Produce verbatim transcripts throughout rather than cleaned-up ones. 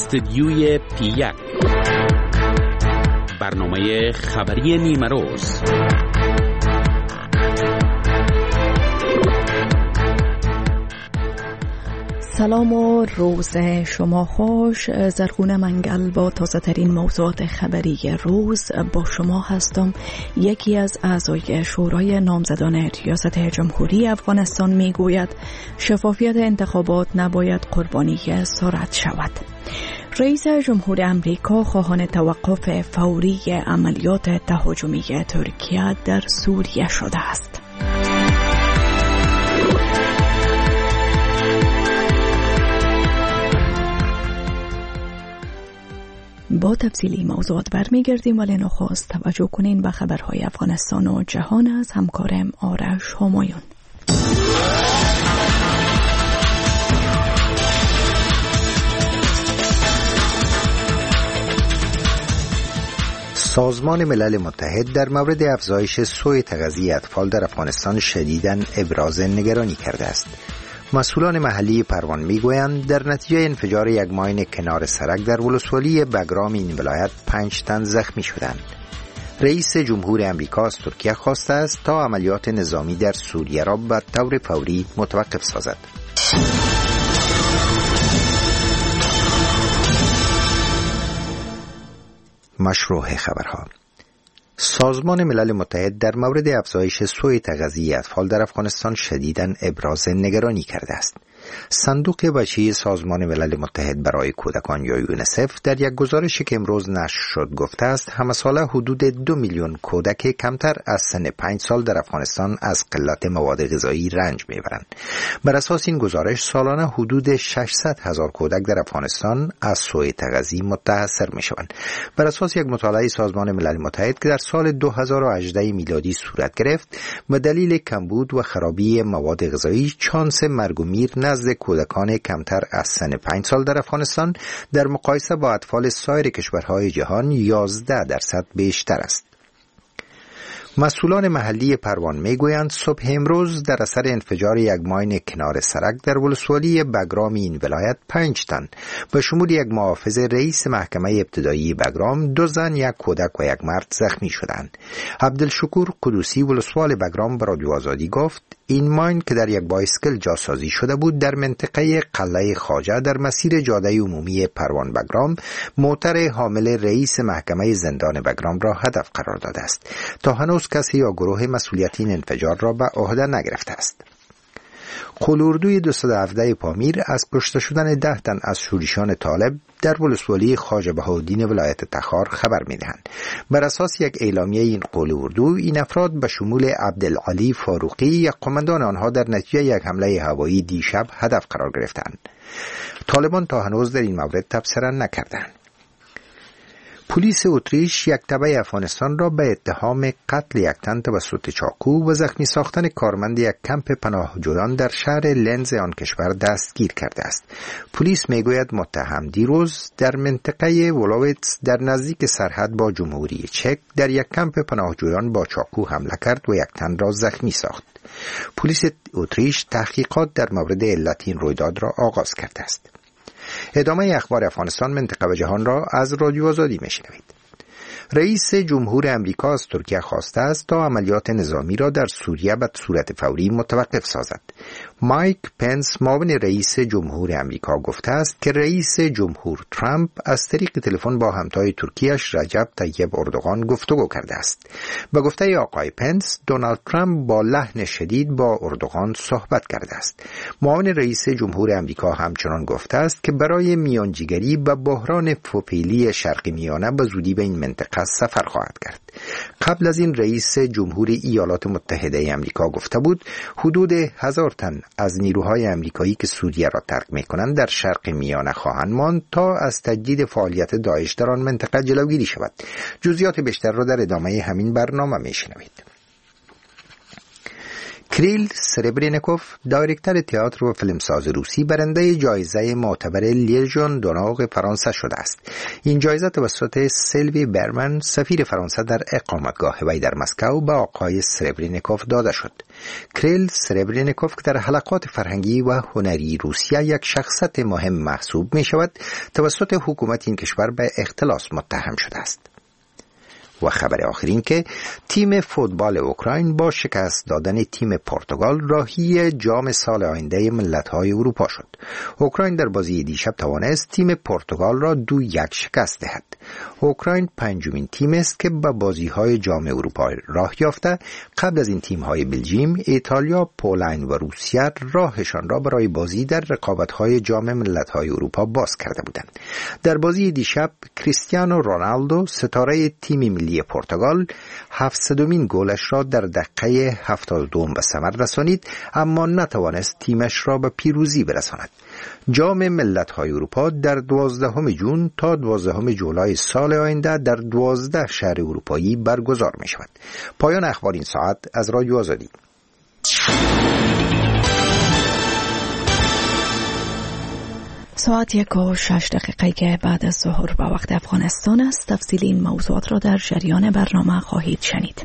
استدیوی پی یک، برنامه خبری نیمه روز. سلام و روز شما خوش. زرغونه منگل با تازه ترین موضوعات خبری روز با شما هستم. یکی از اعضای شورای نامزدان ریاست جمهوری افغانستان می گوید شفافیت انتخابات نباید قربانی سرعت شود. رئیس جمهور امریکا خواهان توقف فوری عملیات تهاجمی ترکیه در سوریه شده است. با تفصیلی موضوعات برمیگردیم، ولی نخست توجه کنین به خبرهای افغانستان و جهان از همکارم آرش همایون. سازمان ملل متحد در مورد افزایش سوء تغذیه اطفال در افغانستان شدیداً ابراز نگرانی کرده است. مسئولان محلی پروان میگویند در نتیجه انفجار یک ماین کنار سرک در ولسوالی بگرام این ولایت پنج تن زخمی شدند. رئیس جمهور امریکا از ترکیه خواسته است تا عملیات نظامی در سوریه را به طور فوری متوقف سازد. مشروع خبرها. سازمان ملل متحد در مورد افزایش سوء تغذیه اطفال در افغانستان شدیداً ابراز نگرانی کرده است. صندوق بچه سازمان ملل متحد برای کودکان یا یونیسف در یک گزارشی که امروز نشر شد گفته است همه ساله حدود دو میلیون کودک کمتر از سن پنج سال در افغانستان از قلت مواد غذایی رنج میبرند. بر اساس این گزارش سالانه حدود ششصد هزار کودک در افغانستان از سوء تغذیه متاثر میشوند. بر اساس یک مطالعه سازمان ملل متحد که در سال دو هزار و هجده میلادی صورت گرفت، به دلیل کمبود و خرابی مواد غذایی شانس مرگ و میر نزد کودکان کمتر از سن پنج سال در افغانستان در مقایسه با اطفال سایر کشورهای جهان یازده درصد بیشتر است. مسئولان محلی پروان میگویند صبح امروز در اثر انفجار یک ماین کنار سرک در ولسوالی بگرام این ولایت پنج تن به شمول یک محافظ رئیس محکمه ابتدایی بگرام، دو زن، یک کودک و یک مرد زخمی شدند. عبدالشکور قدوسی ولسوال بگرام به رادیو آزادی گفت این ماین که در یک بایسکل جاسازی شده بود در منطقه قلعه خواجه در مسیر جاده عمومی پروان بگرام موتر حامل رئیس محکمه زندان بگرام را هدف قرار داده است. تا هنوز کسی یا گروه مسئولیت این انفجار را به عهده نگرفته است. قلوردوی دویست و هفده پامیر از کشته شدن ده تن از شورشیان طالب در ولسوالی خواجه بهاءالدین ولایت تخار خبر می‌دهند. بر اساس یک اعلامیه این قلوردو، این افراد به شمول عبدالعلی فاروقی یک قماندان آنها در نتیجه یک حمله هوایی دیشب هدف قرار گرفتند. طالبان تا هنوز در این مورد تبصره نکردند. پلیس اتریش یک تبع افغانستان را به اتهام قتل یک تن توسط چاقو و زخمی ساختن کارمند یک کمپ پناهجویان در شهر لنز آن کشور دستگیر کرده است. پلیس میگوید متهم دیروز در منطقه ولویتس در نزدیک سرحد با جمهوری چک در یک کمپ پناهجویان با چاقو حمله کرد و یک تن را زخمی ساخت. پلیس اتریش تحقیقات در مورد علت این رویداد را آغاز کرده است. ادامه اخبار افغانستان، منطقه و جهان را از رادیو آزادی میشنوید. رئیس جمهور امریکا از ترکیه خواسته است تا عملیات نظامی را در سوریه به صورت فوری متوقف سازد. مایک پنس معاون رئیس جمهور امریکا گفته است که رئیس جمهور ترامپ از طریق تلفن با همتای ترکیه‌اش رجب طیب اردوغان گفتگو کرده است. به گفته آقای پنس، دونالد ترامپ با لحن شدید با اردوغان صحبت کرده است. معاون رئیس جمهور امریکا همچنان گفته است که برای میانجیگری به بحران فوپیلی شرق میانه به زودی به این منطقه سفر خواهد کرد. قبل از این رئیس جمهور ایالات متحده آمریکا گفته بود حدود هزار تن از نیروهای آمریکایی که سوریه را ترک می‌کنند در شرق میانه خواهند ماند تا از تجدید فعالیت داعش در آن منطقه جلوگیری شود. جزئیات بیشتر را در ادامه همین برنامه میشنوید. کریل سربرینیکوف، دایرکتور تئاتر و فیلمساز روسی، برنده جایزه معتبر لیژیون دونور فرانسه شده است. این جایزه توسط سیلوی برمن، سفیر فرانسه در اقامتگاه وی در مسکو، به آقای سربرینیکوف داده شد. کریل سربرینیکوف که در حلقات فرهنگی و هنری روسیه یک شخصیت مهم محسوب می شود، توسط حکومت این کشور به اختلاس متهم شده است. و خبر آخرین که تیم فوتبال اوکراین با شکست دادن تیم پرتغال راهی جام سال آینده ملت‌های اروپا شد. اوکراین در بازی دیشب توانست تیم پرتغال را دو یک شکست دهد. اوکراین پنجمین تیم است که به بازی‌های جام اروپا راه یافته. قبل از این تیم‌های بلژیم، ایتالیا، پولند و روسیه راهشان را برای بازی در رقابت‌های جام ملت‌های اروپا باز کرده بودند. در بازی دیشب کریستیانو رونالدو، ستاره تیم ملی پرتغال، هفتصدمین گلش را در دقیقه هفتاد و دو به ثمر رسانید، اما نتوانست تیمش را به پیروزی برساند. جام ملت‌های اروپا در دوازدهم ژوئن تا دوازدهم جولای سال آینده در دوازده شهر اروپایی برگزار می شود. پایان اخبار این ساعت از رادیو آزادی. ساعت یک و شش دقیقه بعد از ظهر به وقت افغانستان است. تفصیل این موضوعات را در جریان برنامه خواهید شنید.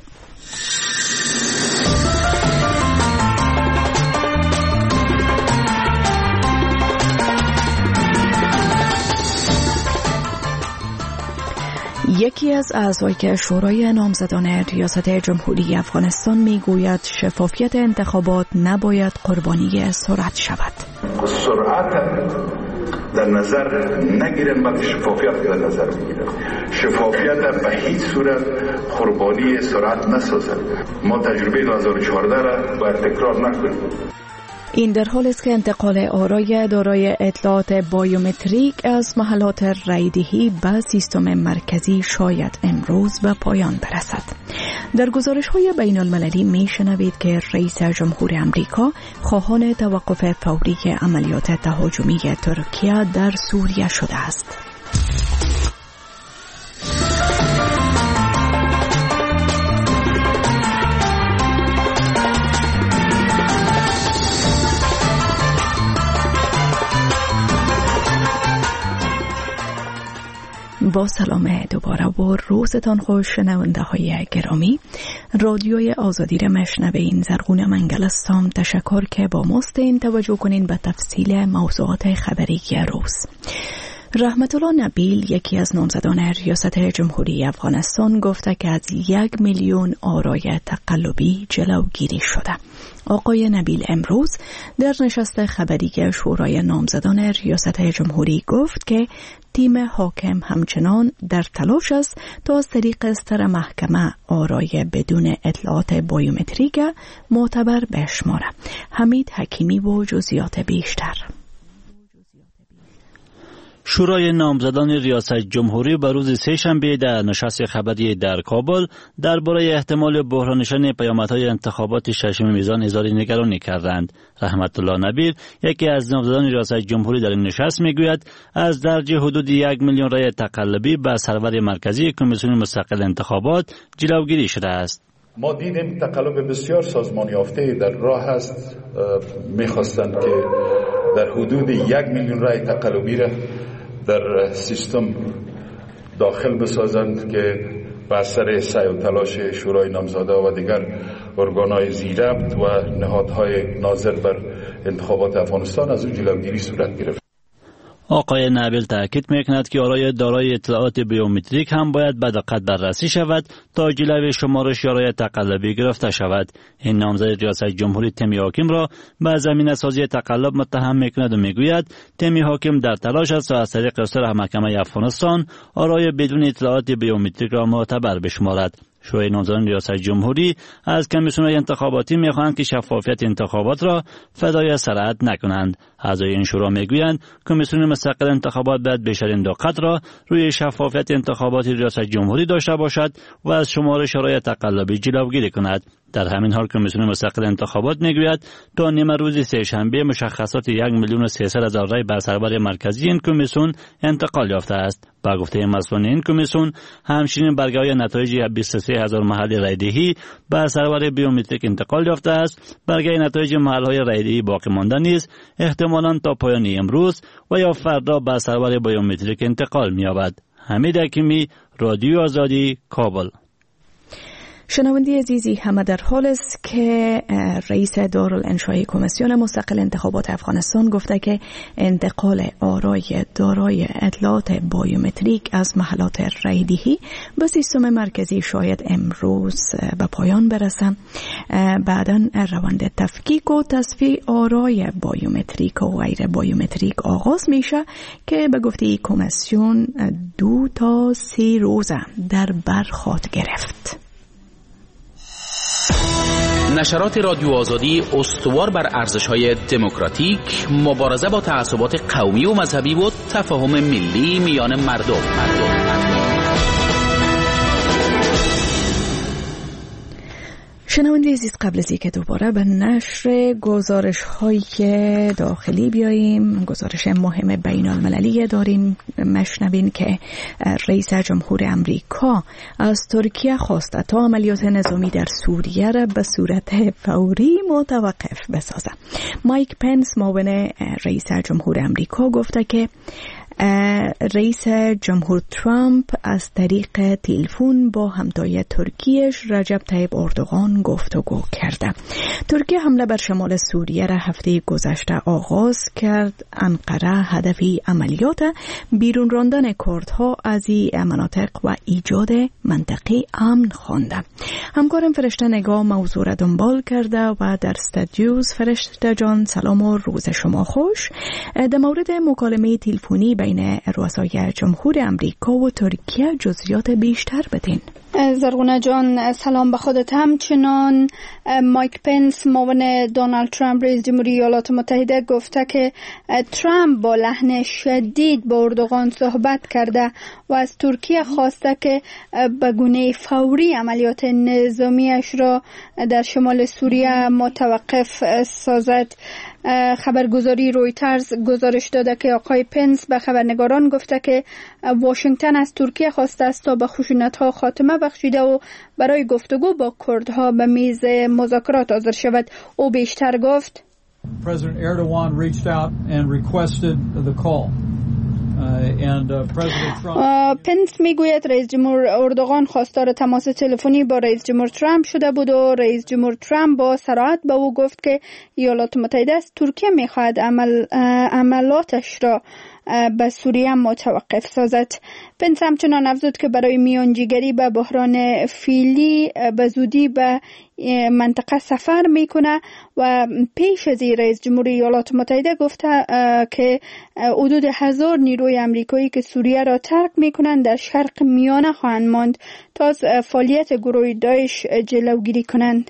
یکی از اعضای شورای نامزدان ریاست جمهوری افغانستان میگوید شفافیت انتخابات نباید قربانی سرعت شود. سرعت در نظر نگیرن، بلکه شفافیت در نظر بگیرن. شفافیت به هیچ صورت قربانی سرعت نسازد. ما تجربه دو هزار و چهارده را باید تکرار نکنیم. این در حال است که انتقال آرای دارای اطلاعات بایومتریک از محلات رایدهی به سیستم مرکزی شاید امروز به پایان برسد. در گزارش‌های بین المللی می شنوید که رئیس جمهور امریکا خواهان توقف فوری عملیات تهاجمی ترکیه در سوریه شده است. با سلام دوباره و روزتان خوش شنونده های گرامی. رادیوی آزادی را مشنوین. زرغون منگل هستم. تشکر که با ماستین. توجه کنین به تفصیل موضوعات خبری روز. رحمت الله نبیل، یکی از نامزدان ریاست جمهوری افغانستان، گفته که از یک میلیون آرای تقلبی جلوگیری شده. آقای نبیل امروز در نشست خبری شورای نامزدان ریاست جمهوری گفت که تیم حاکم همچنان در تلاش است تا از طریق استر محکمه آرای بدون اطلاعات بایومتریک معتبر بشماره. حمید حکیمی و جزئیات بیشتر. شورای نامزدان ریاست جمهوری به روز سه‌شنبه در نشست خبری در کابل درباره احتمال بحران نشان پیامدهای انتخابات ششم میزان اظهار نگرانی کردند. رحمت الله نبیل، یکی از نامزدان ریاست جمهوری، در این نشست میگوید از درج حدود یک میلیون رای تقلبی به سرور مرکزی کمیسیون مستقل انتخابات جلوگیری شده است. ما دیدیم تقلب بسیار سازمان یافته در راه است. میخواستند که در حدود یک میلیون رای تقلبی را در سیستم داخل بسازند که به اثر سعی و تلاش شورای نامزاده و دیگر ارگان‌های زیربط و نهادهای ناظر بر انتخابات افغانستان از او جلوگیری صورت گرفت. آقای نبیل تاکید میکند که آرای دارای اطلاعات بیومتریک هم باید به دقت بررسی شود تا جلوی شمارش آرای تقلبی گرفته شود. این نامزد ریاست جمهوری تیم حاکم را به زمینه سازی تقلب متهم میکند و میگوید تیم حاکم در تلاش است تا از طریق اصلاح محکمه افغانستان آرای بدون اطلاعات بیومتریک را معتبر بشمارد. شورای نامزدان ریاست جمهوری از کمیسیون‌های انتخاباتی می‌خواهند که شفافیت انتخابات را فدای سرعت نکنند. اعضای این شورا میگویند کمیسیون مستقل انتخابات باید بیشترین دقت را روی شفافیت انتخابات ریاست جمهوری داشته باشد و از شمارش آرای تقلبی جلوگیری کند. در همین حال کمیسیون مستقل انتخابات میگوید تا نیمه روز سه‌شنبه مشخصات یک میلیون و سیصد هزار رای بر سرور مرکزی این کمیسیون انتقال یافته است. با گفته مسئولان این کمیسیون همچنین برگه‌های نتایج بیست و سه هزار محل رایدهی بر سرور بیومتریک انتقال یافته است. برگه نتایج محل‌های رایدهی باقی مانده نیست، احتمالاً تا پایان امروز و یا فردا بر سرور بیومتریک انتقال می‌یابد. حمید حکیمی، رادیو آزادی، کابل. شنونده عزیزی، همه در حال است که رئیس دارالانشای کمیسیون مستقل انتخابات افغانستان گفته که انتقال آرای دارای اطلاعات بایومتریک از محلات رایدهی به سیستم مرکزی شاید امروز به پایان برسه. بعداً روند تفکیک و تصفیه آرای بایومتریک و غیر بایومتریک آغاز میشه که به گفته کمیسیون دو تا سه روزه در بر خواهد گرفت. نشرات رادیو آزادی استوار بر ارزش‌های دموکراتیک، مبارزه با تعصبات قومی و مذهبی و تفاهم ملی میان مردم. مردم. شنونده عزیز، قبل از اینکه دوباره به نشر گزارش های داخلی بیاییم، گزارش مهم بین المللی داریم. مشنوین که رئیس جمهور امریکا از ترکیه خواسته تا عملیات نظامی در سوریه را به صورت فوری متوقف بسازه. مایک پنس معاون رئیس جمهور امریکا گفته که رئیس جمهور ترامپ از طریق تلفن با همتای ترکیش رجب طیب اردوغان گفتگو کرده. ترکیه حمله بر شمال سوریه را هفته گذشته آغاز کرد. انقره هدفی عملیات بیرون راندن کردها از این مناطق و ایجاد منطقه امن خوانده. همکارم فرشته نگاه موضوع را دنبال کرده و در استودیوز. فرشته جان، سلام و روز شما خوش. در مورد مکالمه تلفنی بین رؤسای جمهور امریکا و ترکیه جزئیات بیشتر بدین. زرغونه جان، سلام به خودت. همچنان مایک پنس معاون دونالد ترامپ رئیس جمهوری ایالات متحده گفته که ترامپ با لحن شدید با اردوغان صحبت کرده و از ترکیه خواسته که به گونه فوری عملیات نظامیش را در شمال سوریه متوقف سازد. خبرگزاری رویترز گزارش داده که آقای پنس به خبرنگاران گفته که واشنگتن از ترکیه خواسته است تا به خشونت‌ها خاتمه بخشیده و برای گفتگو با کردها به میز مذاکرات حاضر شود. او بیشتر گفت President Erdogan reached out and requested the call. پنس میگوید رئیس جمهور اردوغان خواستار تماس تلفنی با رئیس جمهور ترامپ شده بود و رئیس جمهور ترامپ با صراحت به او گفت که ایالات متحده از ترکیه میخواهد عمل عملاتش را به سوریه متوقف سازد. پنس همچنان افزود که برای میانجیگری به بحران فعلی به زودی به منطقه سفر میکنه و پیش از این رئیس جمهور ایالات متحده گفته که حدود هزار نیروی امریکایی که سوریه را ترک میکنند در شرق میانه خواهند ماند تا از فعالیت گروه داعش جلوگیری کنند.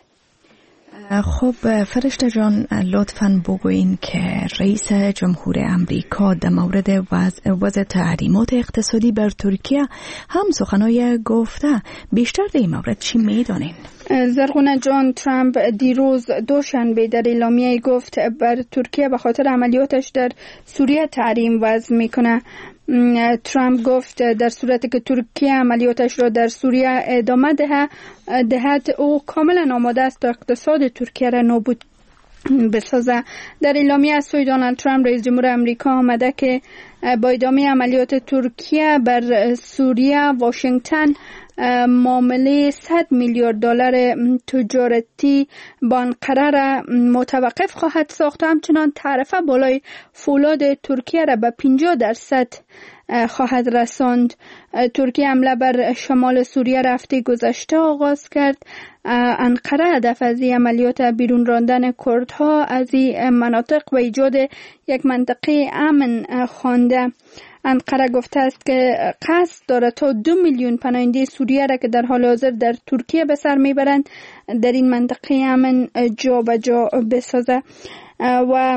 خب فرشته جان، لطفاً بگوین که رئیس جمهور امریکا در مورد وضع, وضع تحریمات اقتصادی بر ترکیه هم سخنای گفته. بیشتر در این مورد چی میدانین؟ زرغونه جان، ترامپ دیروز دوشنبه در اعلامیه گفت بر ترکیه به خاطر عملیاتش در سوریه تحریم وضع میکنه. ترامپ گفت در صورتی که ترکیه عملیاتش را در سوریه ادامه ده دهد او کاملا آماده است تا اقتصاد ترکیه را نابود بسازه. در اعلامیه از سوی دونالد ترامپ رئیس جمهور امریکا آمده که با ادامه عملیات ترکیه بر سوریه واشنگتن معامله صد میلیارد دلار تجارتی با انقره را متوقف خواهد ساخت و همچنان تعرفه بالای فولاد ترکیه را به پنجاه درصد خواهد رساند. ترکیه حمله بر شمال سوریه رفته گذشته آغاز کرد. انقره هدف از این عملیات بیرون راندن کردها از این مناطق و ایجاد یک منطقه امن خوانده. انقره گفته است که قصد دارد تا دو میلیون پناهنده سوریه را که در حال حاضر در ترکیه به سر میبرند در این منطقه امن جا به جا بسازه و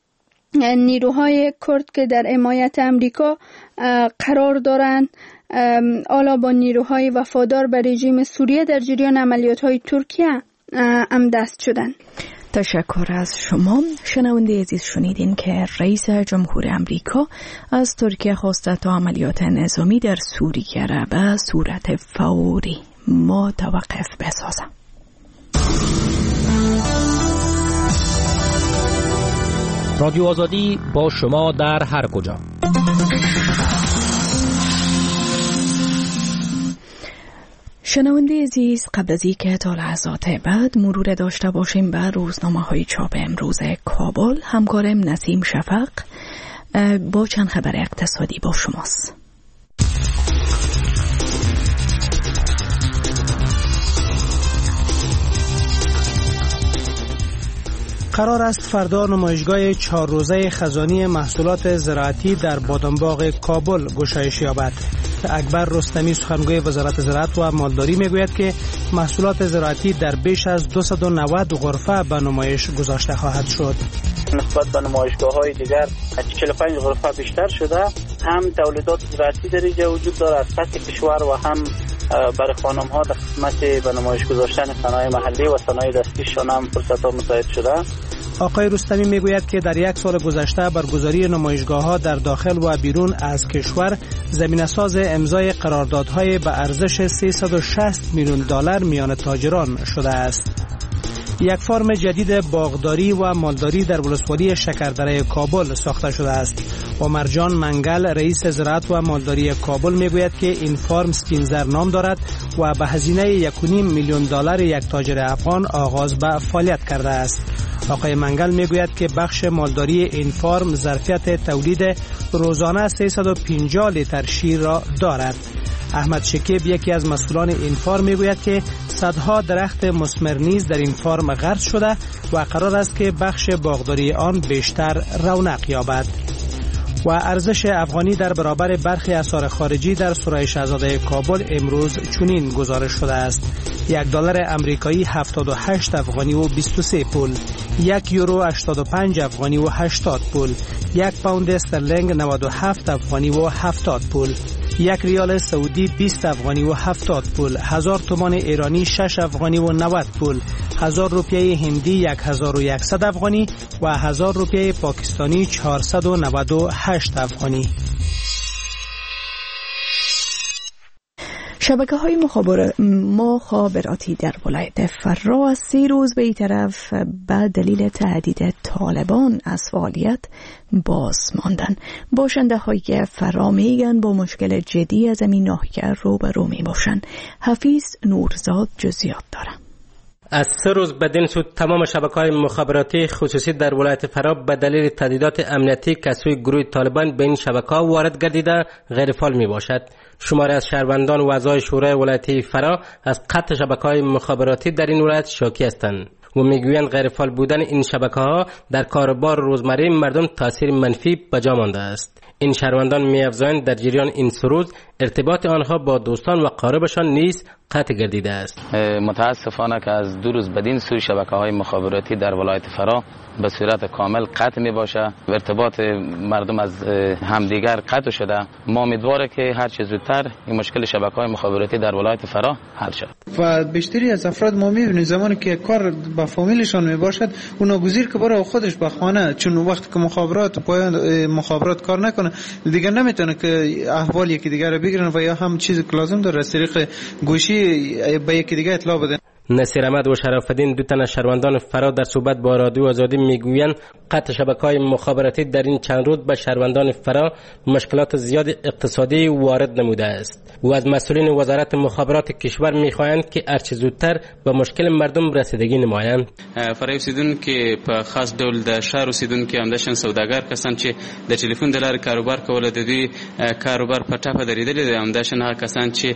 نیروهای کرد که در حمایت امریکا قرار دارند حالا با نیروهای وفادار به رژیم سوریه در جریان عملیات‌های ترکیه ام دست شدن. تشکر از شما. شنونده عزیز، شنیدین که رئیس جمهور امریکا از ترکیه خواسته تا عملیات نظامی در سوریه را به صورت فوری متوقف بسازه. رادیو آزادی با شما در هر کجا. شنونده عزیز، قبل از اینکه تا لحظات بعد مرور داشته باشیم بر روزنامه‌های چاپ امروز کابل، همکارم نسیم شفق با چند خبر اقتصادی با شماست. قرار است فردا نمایشگاه چهار روزه خزانی محصولات زراعتی در بادامباغ کابل گشایش یابد. اکبر رستمی سخنگوی وزارت زراعت و مالداری میگوید که محصولات زراعتی در بیش از دویست و نود غرفه به نمایش گذاشته خواهد شد. نسبت به نمایشگاه‌های دیگر چهل و پنج غرفه بیشتر شده. هم تولیدات زراعتی در اینجا وجود دارد از سطح کشور و هم برای خانم‌ها در خدمت به نمایش گذاشتن صنایع محلی و صنایع دستیشان هم فرصت‌ها مساعد شده. آقای رستمی میگوید که در یک سال گذشته برگزاری نمایشگاه‌ها در داخل و بیرون از کشور زمینه‌ساز امضای قراردادهای به ارزش سیصد و شصت میلیون دلار میان تاجران شده است. یک فرم جدید باغداری و مالداری در ولسوالی شکردره کابل ساخته شده است. و مرجان منگل رئیس زراعت و مالداری کابل میگوید که این فرم سپینزر نام دارد و به هزینه یک و نیم میلیون دلار یک تاجر افغان آغاز به فعالیت کرده است. آقای منگل میگوید که بخش مالداری این فرم ظرفیت تولید روزانه سیصد و پنجاه لیتر شیر را دارد. احمد شکیب یکی از مسئولان این فرم میگوید که صدها درخت مثمر نیز در این فرم غرس شده و قرار است که بخش باغداری آن بیشتر رونق یابد. و ارزش افغانی در برابر برخی اسعار خارجی در سرای شاهزاده کابل امروز چنین گزارش شده است: یک دلار امریکایی هفتاد و هشت افغانی و بیست و سه پول، یک یورو هشتاد و پنج افغانی و هشتاد پول، یک پوند استرلینگ نود و هفت افغانی و هفتاد پول، یک ریال سعودی بیست افغانی و هفتاد پول، هزار تومان ایرانی شش افغانی و نود پول، هزار روپیه هندی یک هزار و یکصد افغانی و هزار روپیه پاکستانی چهارصد و نود و هشت افغانی. شبکه های مخابر... مخابراتی در ولایت فرا از سی روز به این طرف به دلیل تهدید طالبان از فعالیت باز ماندن. باشنده های فرا میگن با مشکل جدی از این ناحیه روبرو می باشن. حفیظ نورزاد جزئیات داره. از سه روز بدین سو تمام شبکه‌های مخابراتی خصوصی در ولایت فرا به دلیل تهدیدات امنیتی که از سوی گروه طالبان به این شبکه‌ها وارد گردیده غیر فعال میباشد. شماری از شهروندان و اعضای شورای ولایتی فرا از قطع شبکه‌های مخابراتی در این ولایت شاکی هستند و میگویند غیر فعال بودن این شبکه‌ها در کاروبار روزمره مردم تاثیر منفی به جا مانده است. این شهروندان می‌افزایند در جریان این سه روز ارتباط آنها با دوستان و قاربشان نیز قطع گردیده است. متاسفانه که از دو روز بدین سوی شبکه‌های مخابراتی در ولایت فرا به صورت کامل قطع می باشه و ارتباط مردم از همدیگر قطع شده. ما امیدواره که هر چه زودتر این مشکل شبکه‌های مخابراتی در ولایت فرا حل شود. و بیشتری از افراد ما می‌بینیم زمانی که کار با فامیلشان میباشد اونا گزیر که برای خودش به خانه، چون وقتی که مخابرات پایان مخابرات کار نکنه دیگه نمیتونه که احوال یکی دیگر رو بگیرن و یا هم چیزی که لازم داره از طریق گوشی به یکی دیگه اطلاع بدن. نصیر احمد و شرف الدین دو تن از شهروندان فرا در صحبت با رادیو آزادی میگویند قطع شبکه‌های مخابراتی در این چند روز به شهروندان فرا مشکلات زیاد اقتصادی وارد نموده است و از مسئولین وزارت مخابرات کشور میخواهند که هرچه زودتر به مشکل مردم رسیدگی نمایند. فرای اوسیدونکو په خاص ډول د ښار اوسیدونکو همداشان سوداګر کسان چې د ټلیفون د لارې کاروبار کوله د دې کاروبار په ټاپه درېدلې دي، همداشان هغه کسان چې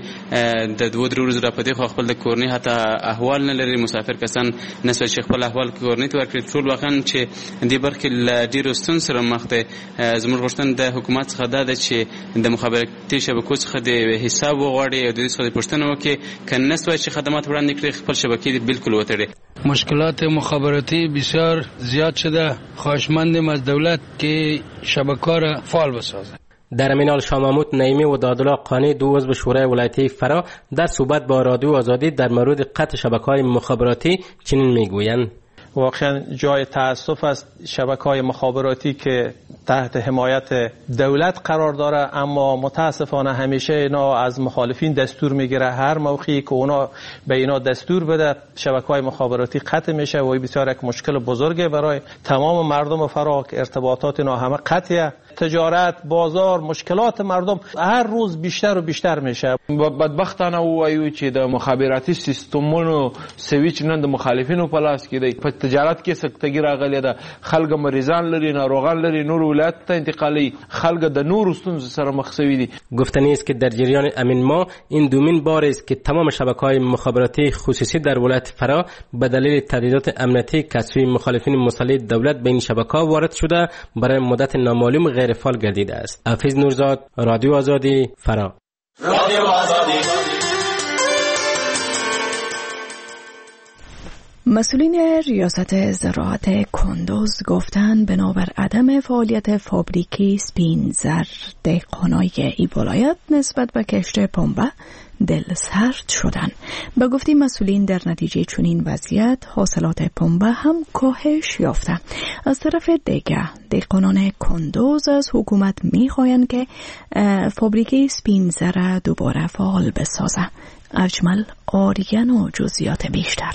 د دوه درې ورځې را پدې خو خپل د کورنۍ حتی احوال نه لري، مسافر کسان نسو چې خپل احوال کورنۍ ته ورکړي. ټول واقعا چې دې برخې له ډېرو ستونزو سره مخ دي. زموږ غوښتنه د حکومت څخه دا ده چې د مخابراتي شبکو څخه د حساب وغواړي او د دې څخه د پوښتنه وکړي که نسوای چې خدمات وړاندې کړي خپل شبکې بالکل وتړي. مشکلات مخابراتی بسیار زیاد شده. خواهشمندیم از دولت که شبکه را فعال بسازه. در همین حال شاه محمود نعیمی و دادالله قانی دو عضو شورای ولایتی فرا در صحبت با رادیو آزادی در مورد قطع شبکه‌های مخابراتی چنین میگویند: واقعا جای تأسف است شبکه‌های مخابراتی که تحت حمایت دولت قرار داره، اما متاسفانه همیشه اینا از مخالفین دستور میگیره. هر موقعی که اونا به اینا دستور بده شبکه‌های مخابراتی قطع میشه و این بسیار یک مشکل بزرگه برای تمام مردم فرا که ارتباطات اینا همه قطعه. تجارت، بازار، مشکلات مردم هر روز بیشتر و بیشتر میشه. بدبختانه وایو چې د مخابراتي سیستمونو سویچ نن د مخالفینو په لاس کې دی. په تجارت کې سکتګي راغلی ده، خلک مریضان لري، ناروغان لري، نور ولایت ته انتقالي، خلک د نور ستونزو سره مخ شوي دي. گفتنی است که در جریان امین ما این دومین بار است که تمام شبکه‌های مخابراتی خصوصی در ولایت فرا به دلیل تهدیدات امنیتی که از سوی مخالفین مسلح دولت به این شبکه‌ها وارد شده برای مدت نامعلوم غیر فعال گردیده است. حافظ نورزاد، رادیو آزادی، فرا. رادیو آزادی. مسئولین ریاست زراعت کندوز گفتند بنابر عدم فعالیت فابریکی سپین زر دهقانای این ولایت نسبت به کشت پنبه دل سرد شدند. به گفته مسئولین در نتیجه چنین وضعیت حاصلات پنبه هم کاهش یافته. از طرف دیگر دهقانان کندوز از حکومت می‌خواهند که فابریکه سپین زر دوباره فعال بسازه. اجمل آریان و جزئیات بیشتر.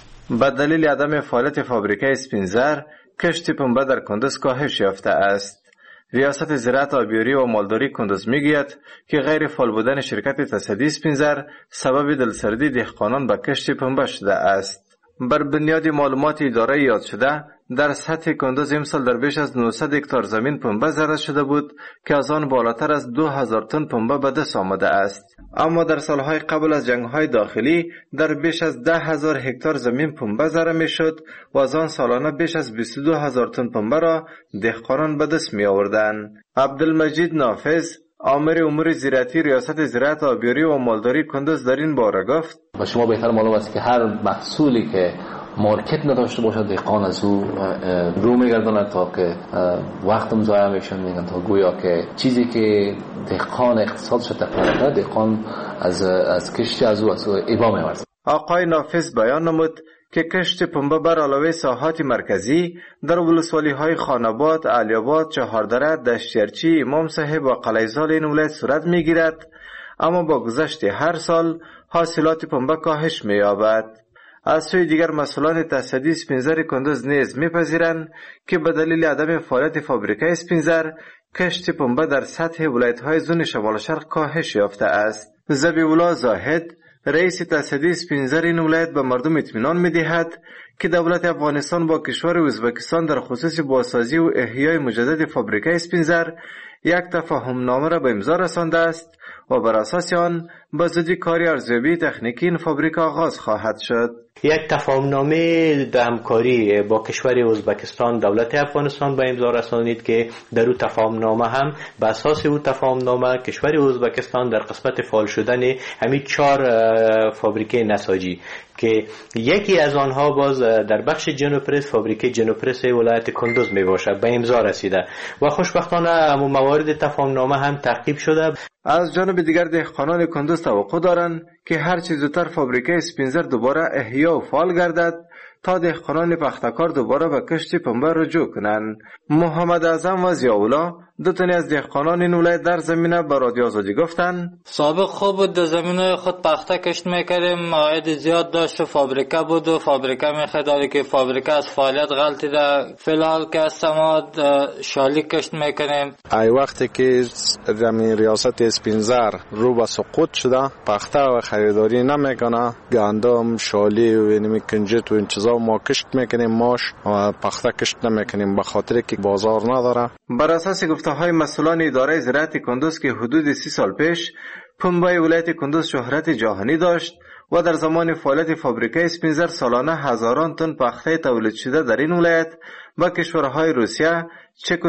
به دلیل عدم فعالیت فابریکه سپین زر کشت پنبه در کندوز کاهش یافته است. ریاست زراعت آبیاری و مالداری کندوز میگوید که غیر فعال بودن شرکت تصدی سپین زر سبب دلسردی دهقانان به کشت پنبه شده است. بر بنیاد معلومات اداره یاد شده در سطح کندوز امسال در بیش از نهصد هکتار زمین پنبه زرع شده بود که از آن بالاتر از دو هزار تن پنبه به دست آمده است. اما در سالهای قبل از جنگ‌های داخلی در بیش از ده هزار هکتار زمین پنبه زرع می‌شد و از آن سالانه بیش از بیست و دو هزار تن پنبه را دهقانان به دست می‌آوردند. عبدالمجید نافذ، آمر امور زراعتی ریاست زراعت آبیاری و مالداری کندوز در این باره گفت: و شما بهتر معلوم است که هر محصولی که مارکت نداشته باشد دهقان از او رو میگرداند تا که وقتم ضایع میشه، میگن تا گویا که چیزی که دهقان اقتصادش تقویت کرده دهقان از از کشتی از او از او ایبا میورزد. آقای نافذ بیان نمود که کشت پنبه بر علاوه ساحات مرکزی در ولسوالی های خاناباد، علیاباد، چهاردره، دشتیرچی، امام صاحب و قلیزال این ولایت صورت میگیرد، اما با گذشت هر سال حاصلات پنبه کاهش مییابد. از سوی دیگر مسئولان تصدی سپین زر کندوز نیز میپذیرند که به دلیل عدم فعالیت فابریکه سپین زر کشت پنبه در سطح ولایت‌های زون شمال شرق کاهش یافته است. ذبیح‌الله زاهد، رئیس تصدی سپین زر این ولایت به مردم اطمینان می‌دهد که دولت افغانستان با کشور ازبکستان در خصوص بازسازی و احیای مجدد فابریکه سپین زر یک تفاهم نامه را به امضا رسانده است و بر اساس آن به زودی کاری ارزیابی تکنیکی این فابریکه آغاز خواهد شد. یک تفاهمنامه در همکاری با کشور ازبکستان دولت افغانستان به امضا رسانید که در او تفاهمنامه هم به اساس او تفاهمنامه کشور ازبکستان در قسمت فعال شدن همین چهار فابریکه نساجی که یکی از آنها باز در بخش جنوپرس فابریکه جنوپرس ولایت کندوز می باشد به امضا رسیده و خوشبختانه همون موارد تفاهمنامه هم تعقیب شده. از جانب دیگر دهقانان کندوز توقع دارند که هر چه زودتر فابریکه سپین زر دوباره احیا و فعال گردد تا دهقانان پختکار دوباره به کشت پنبه رجوع کنند. محمد اعظم و ضیاءالله دو تنی از دهقانان این ولایت در زمینه به رادیو آزادی گفتند: سابق خوب بود، در زمینه خود پخته کشت میکردیم، عاید زیاد داشت، فابریکه بود و فابریکه میخداری که فابریکه از فعالیت غلطی ده. فیلحال که هستم ما شالیک کشت میکنیم. ای وقتی که زمین ریاست اسپین زر رو به سقوط شده پخته و خریداری نمیکنه، گندم، شالی و اینمی کنجد و این چیزا ما کشت میکنیم، ماش و پخته کشت نمیکنیم به خاطر که بازار نداره. بر اساس گفته های مسئولان اداره زراعت کندوز که حدود سی سال پیش پنبه ولایت کندوز شهرت جهانی داشت و در زمان فعالیت فابریکه سپین زر سالانه هزاران تن پخته تولید شده در این ولایت به کشورهای روسیه،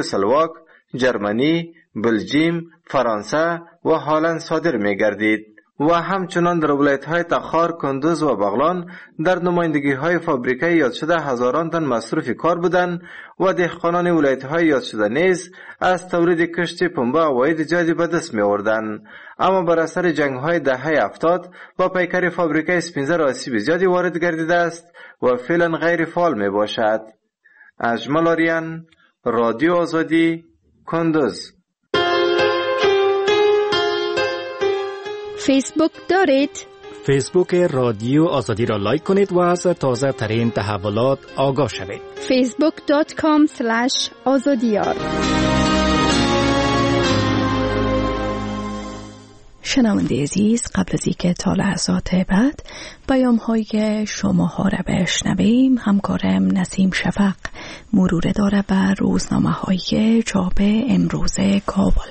چکسلواک، جرمنی، بلژیم، فرانسه و هلند صادر می گردید. و همچنان در ولایت‌های تخار، کندوز و بغلان در نمایندگی‌های فابریکه یاد شده هزاران تن مصروف کار بودند و دهقانان ولایت‌های یاد شده نیز از تولید کشت پنبه عواید زیادی به دست می‌آوردند. اما بر اثر جنگ‌های دهه هفتاد با پیکر فابریکه اسپینزر آسیب زیادی وارد گردیده است و فعلا غیر فعال میباشد. اجمل آریان، رادیو آزادی، کندوز. فیسبوک دارید؟ فیسبوک رادیو آزادی را لایک کنید و از تازه ترین تحولات آگاه شوید. فیسبوک دات کام اسلش آزادیار. شنونده عزیز، قبل از اینکه تا لحظات بعد پیام های شما ها را بشنویم، همکارم نسیم شفق مرور داره بر روزنامه های چاپ امروز کابل.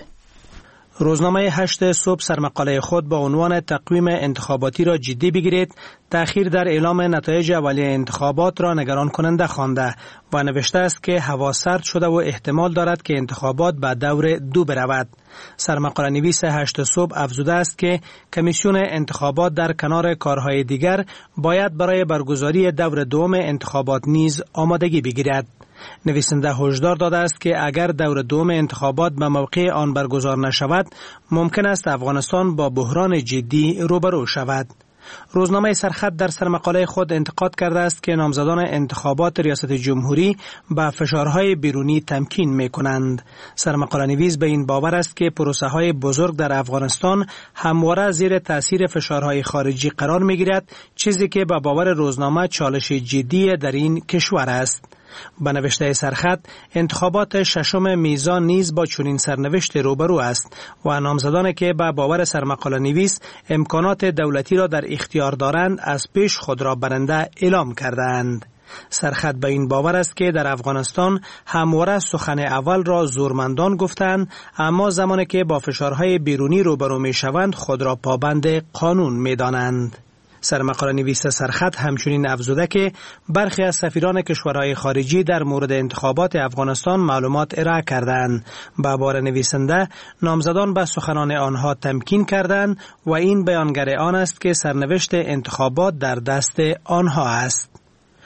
روزنامه هشت صبح سرمقاله خود با عنوان تقویم انتخاباتی را جدی بگیرید، تأخیر در اعلام نتایج اولیه انتخابات را نگران کننده خوانده و نوشته است که هوا سرد شده و احتمال دارد که انتخابات به دور دو برود. سرمقاله نویس هشت صبح افزوده است که کمیسیون انتخابات در کنار کارهای دیگر باید برای برگزاری دور دوم انتخابات نیز آمادگی بگیرد. نویسنده هشدار داده است که اگر دور دوم انتخابات به موقع آن برگزار نشود، ممکن است افغانستان با بحران جدی روبرو شود. روزنامه سرخط در سرمقاله خود انتقاد کرده است که نامزدان انتخابات ریاست جمهوری با فشارهای بیرونی تمکین می کنند. سرمقاله نویس به این باور است که پروسه های بزرگ در افغانستان همواره زیر تاثیر فشارهای خارجی قرار می گیرد، چیزی که به باور روزنامه چالش جدی در این کشور است. به نوشته سرخط، انتخابات ششم میزان نیز با چنین سرنوشت روبرو است و نامزدانی که به باور سرمقاله نویس امکانات دولتی را در اختیار دارند از پیش خود را برنده اعلام کردند. سرخط به این باور است که در افغانستان همواره سخن اول را زورمندان گفتند، اما زمانی که با فشارهای بیرونی روبرو می شوند خود را پابند قانون می دانند. سرمقاله نویس سرخط همچنین افزوده که برخی از سفیران کشورهای خارجی در مورد انتخابات افغانستان معلومات ارائه کردند. به باور نویسنده، نامزدان به سخنان آنها تمکین کردند و این بیانگر آن است که سرنوشت انتخابات در دست آنها است.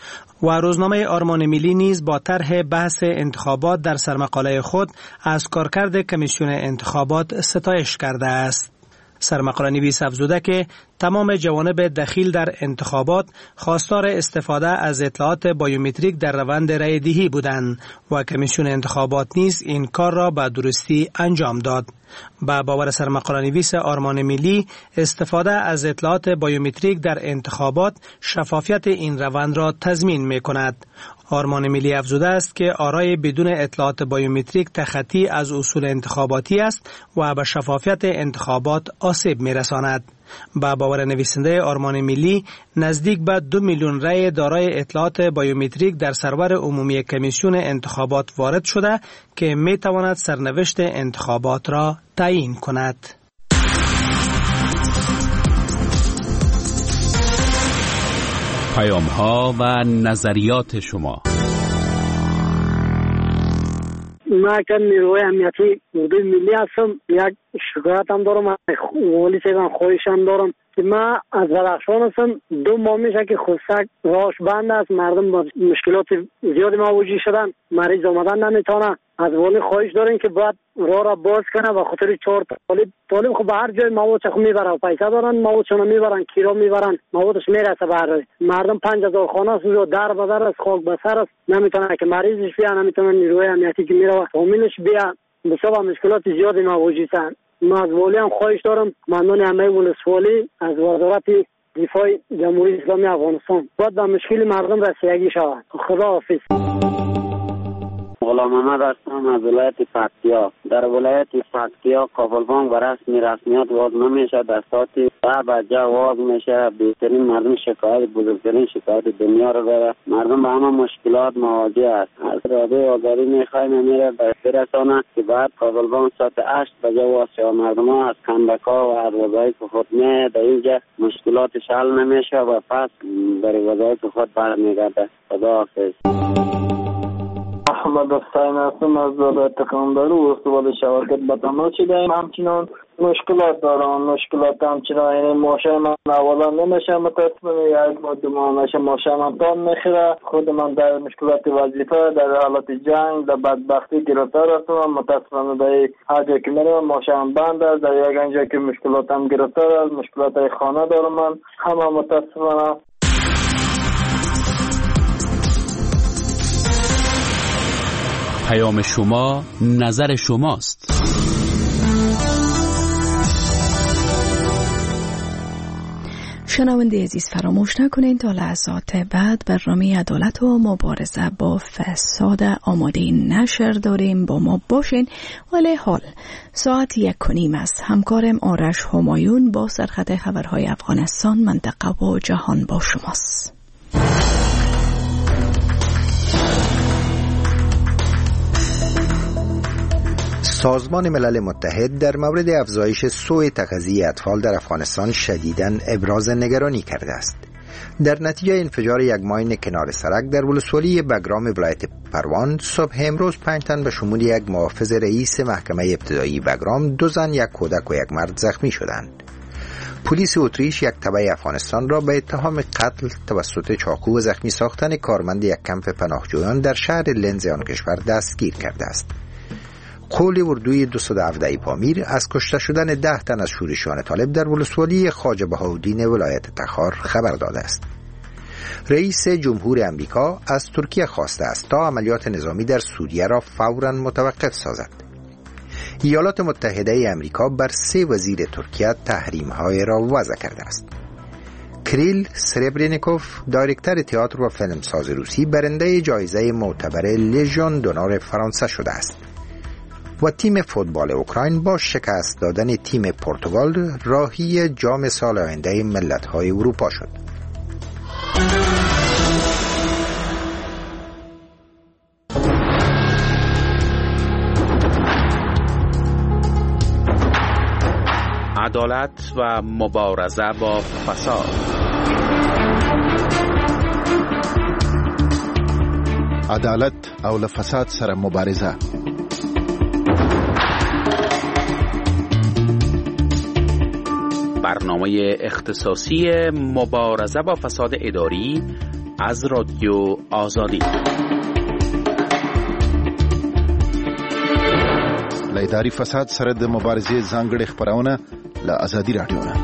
و روزنامه آرمان ملی نیز با طرح بحث انتخابات در سرمقاله خود از کارکرد کمیسیون انتخابات ستایش کرده است. سرمقاله نویس افزوده که تمام جوانب دخیل در انتخابات خواستار استفاده از اطلاعات بایومتریک در روند رای دهی بودند و کمیسیون انتخابات نیز این کار را به درستی انجام داد. با باور سرمقاله نویس آرمان ملی، استفاده از اطلاعات بایومتریک در انتخابات شفافیت این روند را تضمین می کند. آرمان ملی افزوده است که آرای بدون اطلاعات بایومتریک تخطی از اصول انتخاباتی است و به شفافیت انتخابات آسیب می رساند. با باور نویسنده آرمان ملی، نزدیک به دو میلیون رای دارای اطلاعات بایومتریک در سرور عمومی کمیسیون انتخابات وارد شده که می تواند سرنوشت انتخابات را تعیین کند. پیام ها و نظریات شما. ما که نیروی امنیتی اردوی ملی هستم، یک شکایت هم دارم، ولی سیدان خواهشم دارم که ما از بدخشان هستم. دو ماه میشه که خودسک راهش بند است، مردم با مشکلات زیادی مواجه شدن، مریض آمدن نمیتونه. از والی خواهش داریم که باید راه را باز کنه و خاطر چهار طالب طالب خب به هر جای مواد چخ میبرن، پیسه دارن، مواد چونه میبرن، کیرا میبرن، موادش میرسه به هر جای. مردم پنج هزار خانه است و در به در است، خاک به سر است، نمیتونه که مریضش بیا، نمیتونه نیروی امنیتی که میره فامیلش بیا، بسیار مشکلات زیادی مواجه شدن. ما از والی هم خواهش دارم، ممنون همه ولسوالی از وزارت دفاع جمهوری اسلامی افغانستان باید به مشکل مردم رسیدگی شود. خدا حافظ. غلام محمد هستم از ولایت پکتیا. در ولایت پکتیا کابلبانک به رسمی رسمیت واز نمیشه، در ساعت ده بجه واز میشه. بهترین مردم شکایت، بزرگترین شکایت دنیا رو داره. مردم به همه مشکلات مواجه است. از رادیو آزادی میخوایم میره برسانه که بعد کابلبانک ساعت هشت بجه واز شد. مردم ها از کندکا و از وظایف خود میه در اینجا مشکلاتش حل نمیشه و پس برای وظایف خود برمیگرده. خدا حافظ. احمد حسین هستم از ولایت قندهار و استوار شواکت به تماس شدیم. همچنان مشکلات دارم. مشکلات همچنان یعنی ماشه من اولا نمیشه متاسفانه یک با دو ماه نشه ماشه من تان میخیره. خود من در مشکلات وظیفه در حالت جنگ در بدبختی گرفتار هستم. متاسفانه در هر جا که میرم ماشه من بند است. در یک اینجا که مشکلات هم گرفتار است. مشکلات خانه دارم من همه متاسفانه. پیام شما نظر شماست. شنونده عزیز فراموش نکنید تا لحظات بعد برنامه عدالت و مبارزه با فساد آماده نشر داریم. با ما باشین. ولی حال ساعت یک و نیم است. همکارم آرش همایون با سرخط خبرهای افغانستان، منطقه و جهان با شماست. سازمان ملل متحد در مورد افزایش سوء تغذیه اطفال در افغانستان شدیداً ابراز نگرانی کرده است. در نتیجه انفجار یک ماین کنار سرک در ولسوالی بگرام ولایت پروان صبح امروز پنج تن به شمول یک محافظ رئیس محکمه ابتدایی بگرام، دو زن، یک کودک و یک مرد زخمی شدند. پلیس اتریش یک تبع افغانستان را به اتهام قتل توسط چاقو و زخمی ساختن کارمند یک کمپ پناهجویان در شهر لنز آن کشور دستگیر کرده است. قول اردوی دویست و هفده پامیر از کشته شدن ده تن از شورشیان طالب در ولسوالی خواجه بهاءالدین ولایت تخار خبر داده است. رئیس جمهور امریکا از ترکیه خواسته است تا عملیات نظامی در سوریه را فوراً متوقف سازد. ایالات متحده امریکا بر سه وزیر ترکیه تحریم‌های را وضع کرده است. کریل سربرینیکوف، دایرکتور تئاتر و فیلمساز روسی، برنده جایزه معتبر لژیون دونور فرانسه شده است. و تیم فوتبال اوکراین با شکست دادن تیم پرتغال راهی جام سال آینده ملت‌های اروپا شد. عدالت و مبارزه با فساد. عدالت او له فساد سره مبارزه. برنامه اختصاصی مبارزه با فساد اداری از رادیو آزادی. له اداري فساد سره د مبارزې ځانګړې خبرونه له آزادي رادیو نه.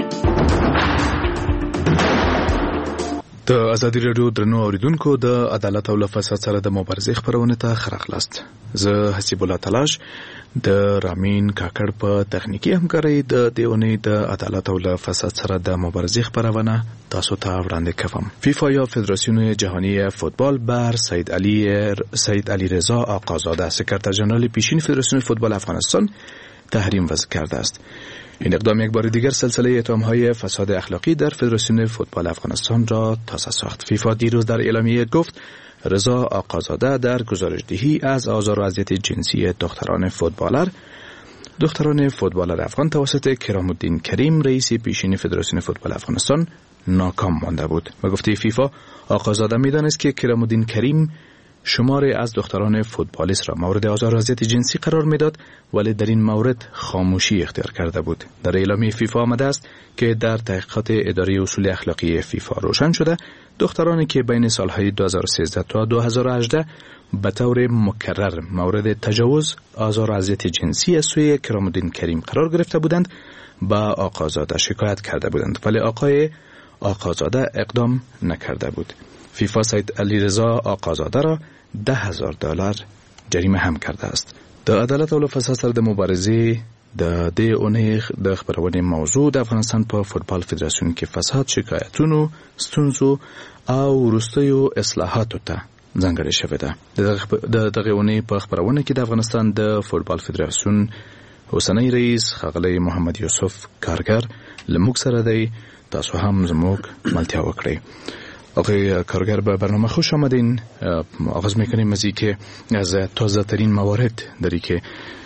د آزادي رادیو درنو اوریدونکو، د عدالت او له فساد سره د مبارزې خبرونه ته خراغلاست. زه حسیب الله تلاش د رامین کاکړ په تخنیکی همکارۍ د دیونی د عدالت او له فساد سره د مبارزې خبرونه تاسو ته وړاندې کوم. فیفا یا فدراسیون جهانی فوتبال بر سید علی سید علی رضا آقازاده، سکرتر ژنرال پیشین فدراسیون فوتبال افغانستان، تحریم وضع کرده است. این اقدام یک بار دیگر سلسله اتهام‌های فساد اخلاقی در فدراسیون فوتبال افغانستان را تازه ساخت. فیفا دیروز در اعلامیه گفت رضا آقازاده در گزارشدهی از آزار و اذیت جنسی دختران فوتبالر دختران فوتبالر افغان توسط کرام الدین کریم، رئیس پیشین فدراسیون فوتبال افغانستان، ناکام مانده بود. و گفته فیفا آقازاده می‌دانست که کرام الدین کریم شماری از دختران فوتبالیست را مورد آزار و اذیت جنسی قرار میداد، ولی در این مورد خاموشی اختیار کرده بود. در اعلامیه فیفا آمده است که در تحقیقات اداره اصول اخلاقی فیفا روشن شده دخترانی که بین سالهای دو هزار و سیزده تا دو هزار و هجده به طور مکرر مورد تجاوز، آزار و اذیت جنسی از سوی کرام الدین کریم قرار گرفته بودند به آقازاده شکایت کرده بودند، ولی آقای آقازاده اقدام نکرده بود. فیفا سید علی رضا آقازاده را ده هزار دلار جریمه هم کرده است. د عدالت او فساد سره د مبارزې د دې اونۍ د خبرونې موضوع د افغانستان په فوتبال فدراسیون کې فساد، شکایتونو، ستونزو او وروستیو اصلاحاتو ته ځانګړې شوې ده. د دغه اونۍ په خبرونه کې د افغانستان د فوتبال فدراسیون اوسنی رئیس ښاغلی محمد یوسف کارګر له موږ سره دی. تاسو هم زموږ ملتیا وکړئ. آقای کارگر، به برنامه خوش آمدین. آغاز میکنیم از اینکه از تازه ترین موارد داری که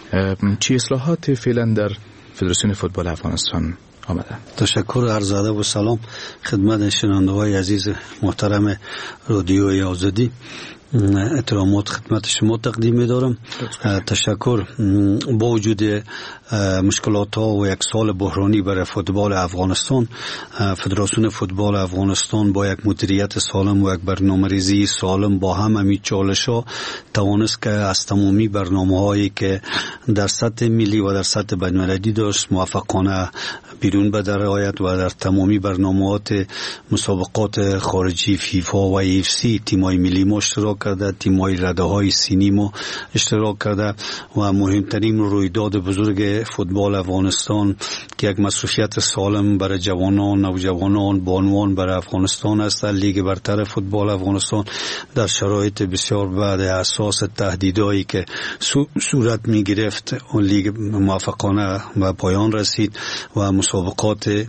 چی اصلاحات فعلا در فدراسیون فوتبال افغانستان آمده. تشکر، عرض ادب و سلام خدمت شنوندگان عزیز محترم رادیو آزادی. احترامات خدمت شما تقدیم می‌دارم. تشکر. با وجود مشکلات ها و یک سال بحرانی برای فوتبال افغانستان، فدراسیون فوتبال افغانستان با یک مدیریت سالم و یک برنامه‌ریزی سالم با هم همین چالش ها توانست که از تمامی برنامه‌هایی که در سطح ملی و در سطح بین‌المللی داشت موفقانه بیرون به درآید و در تمامی برنامه‌ات مسابقات خارجی فیفا و ایف سی تیم‌های ملی ما اشتراک کرده، تیم‌های رده‌های سینی ما اشتراک کرده و مهمترین رویداد بزرگ فوتبال افغانستان که یک مصروفیت سالم برای جوانان، نوجوانان، بانوان برای افغانستان است، لیگ برتر فوتبال افغانستان در شرایط بسیار بعد اساس تهدیدایی که صورت می گرفت اون لیگ موفقانه به پایان رسید و مسابقات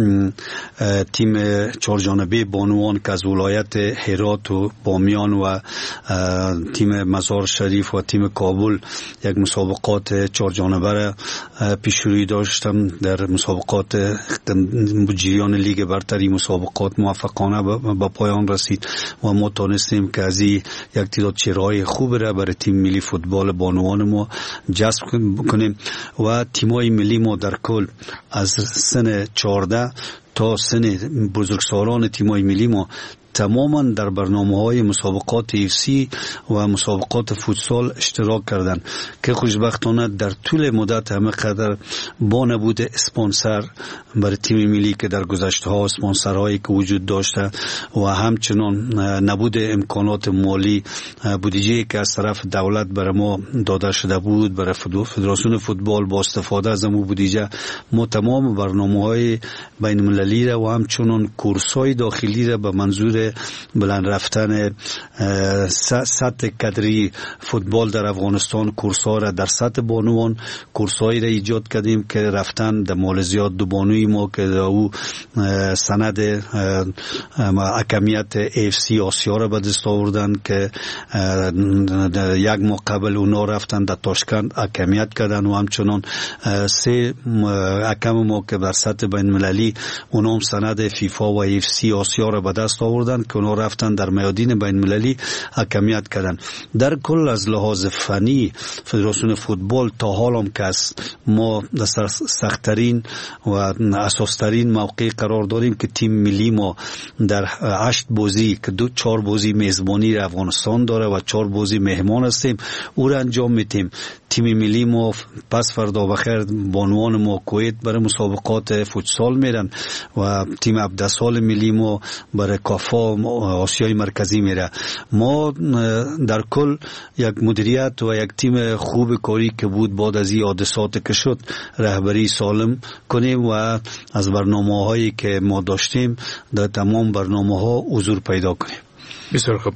تیم چهارجانبه بانوان که از ولایت هرات و بامیان و تیم مزار شریف و تیم کابل یک مسابقات چهارجانبه را پیشروی داشتم در مسابقات جریان لیگ برتری مسابقات موفقانه به پایان رسید و ما تانستیم که از یک تعداد چهره‌های خوب را برای تیم ملی فوتبال بانوان ما جذب کنیم و تیم‌های ملی ما در کل از سن چهارده تا سن بزرگسالان تیم‌های ملی ما تماما در برنامه‌های مسابقات ایف سی و مسابقات فوتسال اشتراک کردند که خوشبختانه در طول مدت همه قدر با نبود اسپانسر برای تیم ملی که در گذشته‌ها اسپانسرهایی که وجود داشته و همچنان نبود امکانات مالی بودجه‌ای که از طرف دولت برای ما داده شده بود برای فدراسیون فوتبال با استفاده از اون بودجه ما تمام برنامه‌های بین‌المللی را و همچنان کورس‌های داخلی را به منظور بلند رفتن سطح کادری فوتبال در افغانستان کورس‌ها را در سطح بانوان کورس‌هایی را ایجاد کردیم که رفتن در مالزیات دو بانوی ما که او سند حکمیت اف سی آسیا را به دست آوردن که یک ماه قبل اونا رفتن در تاشکند حکمیت کردن و همچنان سه حکم ما که در سطح بین‌المللی اونا هم سند فیفا و اف سی آسیا را به دست آوردن که اونا رفتن در میادین بین‌المللی حکمیت کردن. در کل از لحاظ فنی فدراسیون فوتبال تا حال هم که ما در سخت‌ترین و اساس‌ترین موقع قرار داریم که تیم ملی ما در هشت بازی که دو چهار بازی میزبانی را افغانستان داره و چهار بازی مهمان هستیم او را انجام میدیم. تیم ملی ما پس فردا بخیر بانوان ما کویت برای مسابقات فوتسال میرن و تیم عبدالسال ملی ما برای کافا آسیای مرکزی میره. ما در کل یک مدیریت و یک تیم خوب کاری که بود بعد از این حادثات که شد رهبری سالم کنیم و از برنامه هایی که ما داشتیم در تمام برنامه ها حضور پیدا کنیم. بسیار خوب.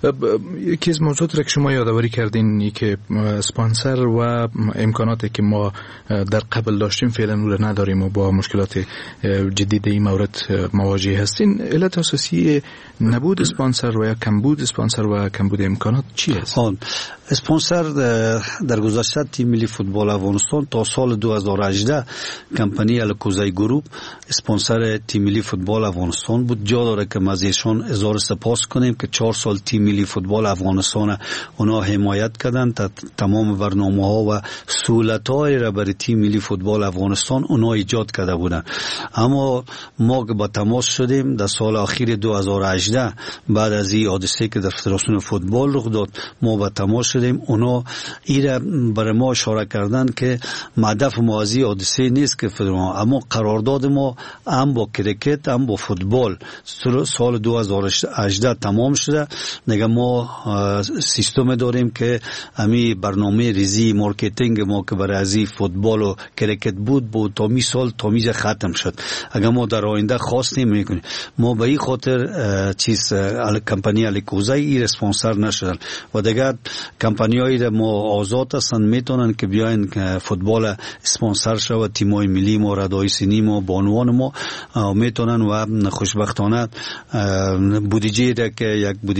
یکی از موضوعاتی را که شما یادآوری کردین ای که اسپانسر و امکاناتی که ما در قبل داشتیم فعلا رو نداریم و با مشکلات جدید این مورد مواجه هستین. علت اساسی نبود اسپانسر و یا کمبود اسپانسر و کمبود امکانات چی است؟ اسپانسر در گذشته تیم ملی فوتبال افغانستان تا سال دو هزار و هجده کمپانی الکوزای گروپ اسپانسر تیم ملی فوتبال افغانستان بود. جا داره که ما از ایشان اظهار سپاس کنیم که چهار سال تیم ملی فوتبال افغانستان اونا حمایت کردن تا تمام برنامه‌ها و سهولت‌های را برای تیم ملی فوتبال افغانستان اونا ایجاد کرده بودن. اما ما که با تماس شدیم در سال اخیر دو هزار و هجده بعد از این حادثه که در فدراسیون فوتبال رخ داد ما با تماس شدیم اونا ایره برای ما اشاره کردن که هدف ما از این حادثه نیست که فدراسیون اما قرارداد ما هم با کرکت هم با فوتبال سال دو هزار و هجده تمام شده. نگه ما سیستم داریم که همی برنامه ریزی مارکتینگ ما که برای ازی فوتبال و کرکت بود بود تا می سال تا میز ختم شد. اگر ما در آینده خواستیم میکنیم ما به این خاطر چیز کمپانی الکوزای ای اسپانسر نشدن و دیگر کمپانیایی را ما آزاد هستن میتونن که بیاین فوتبال اسپانسر شو تیمای ملی ما ردای سینی ما بانوان ما میتونن و خوشبختانه بودجه را که یک بودجه که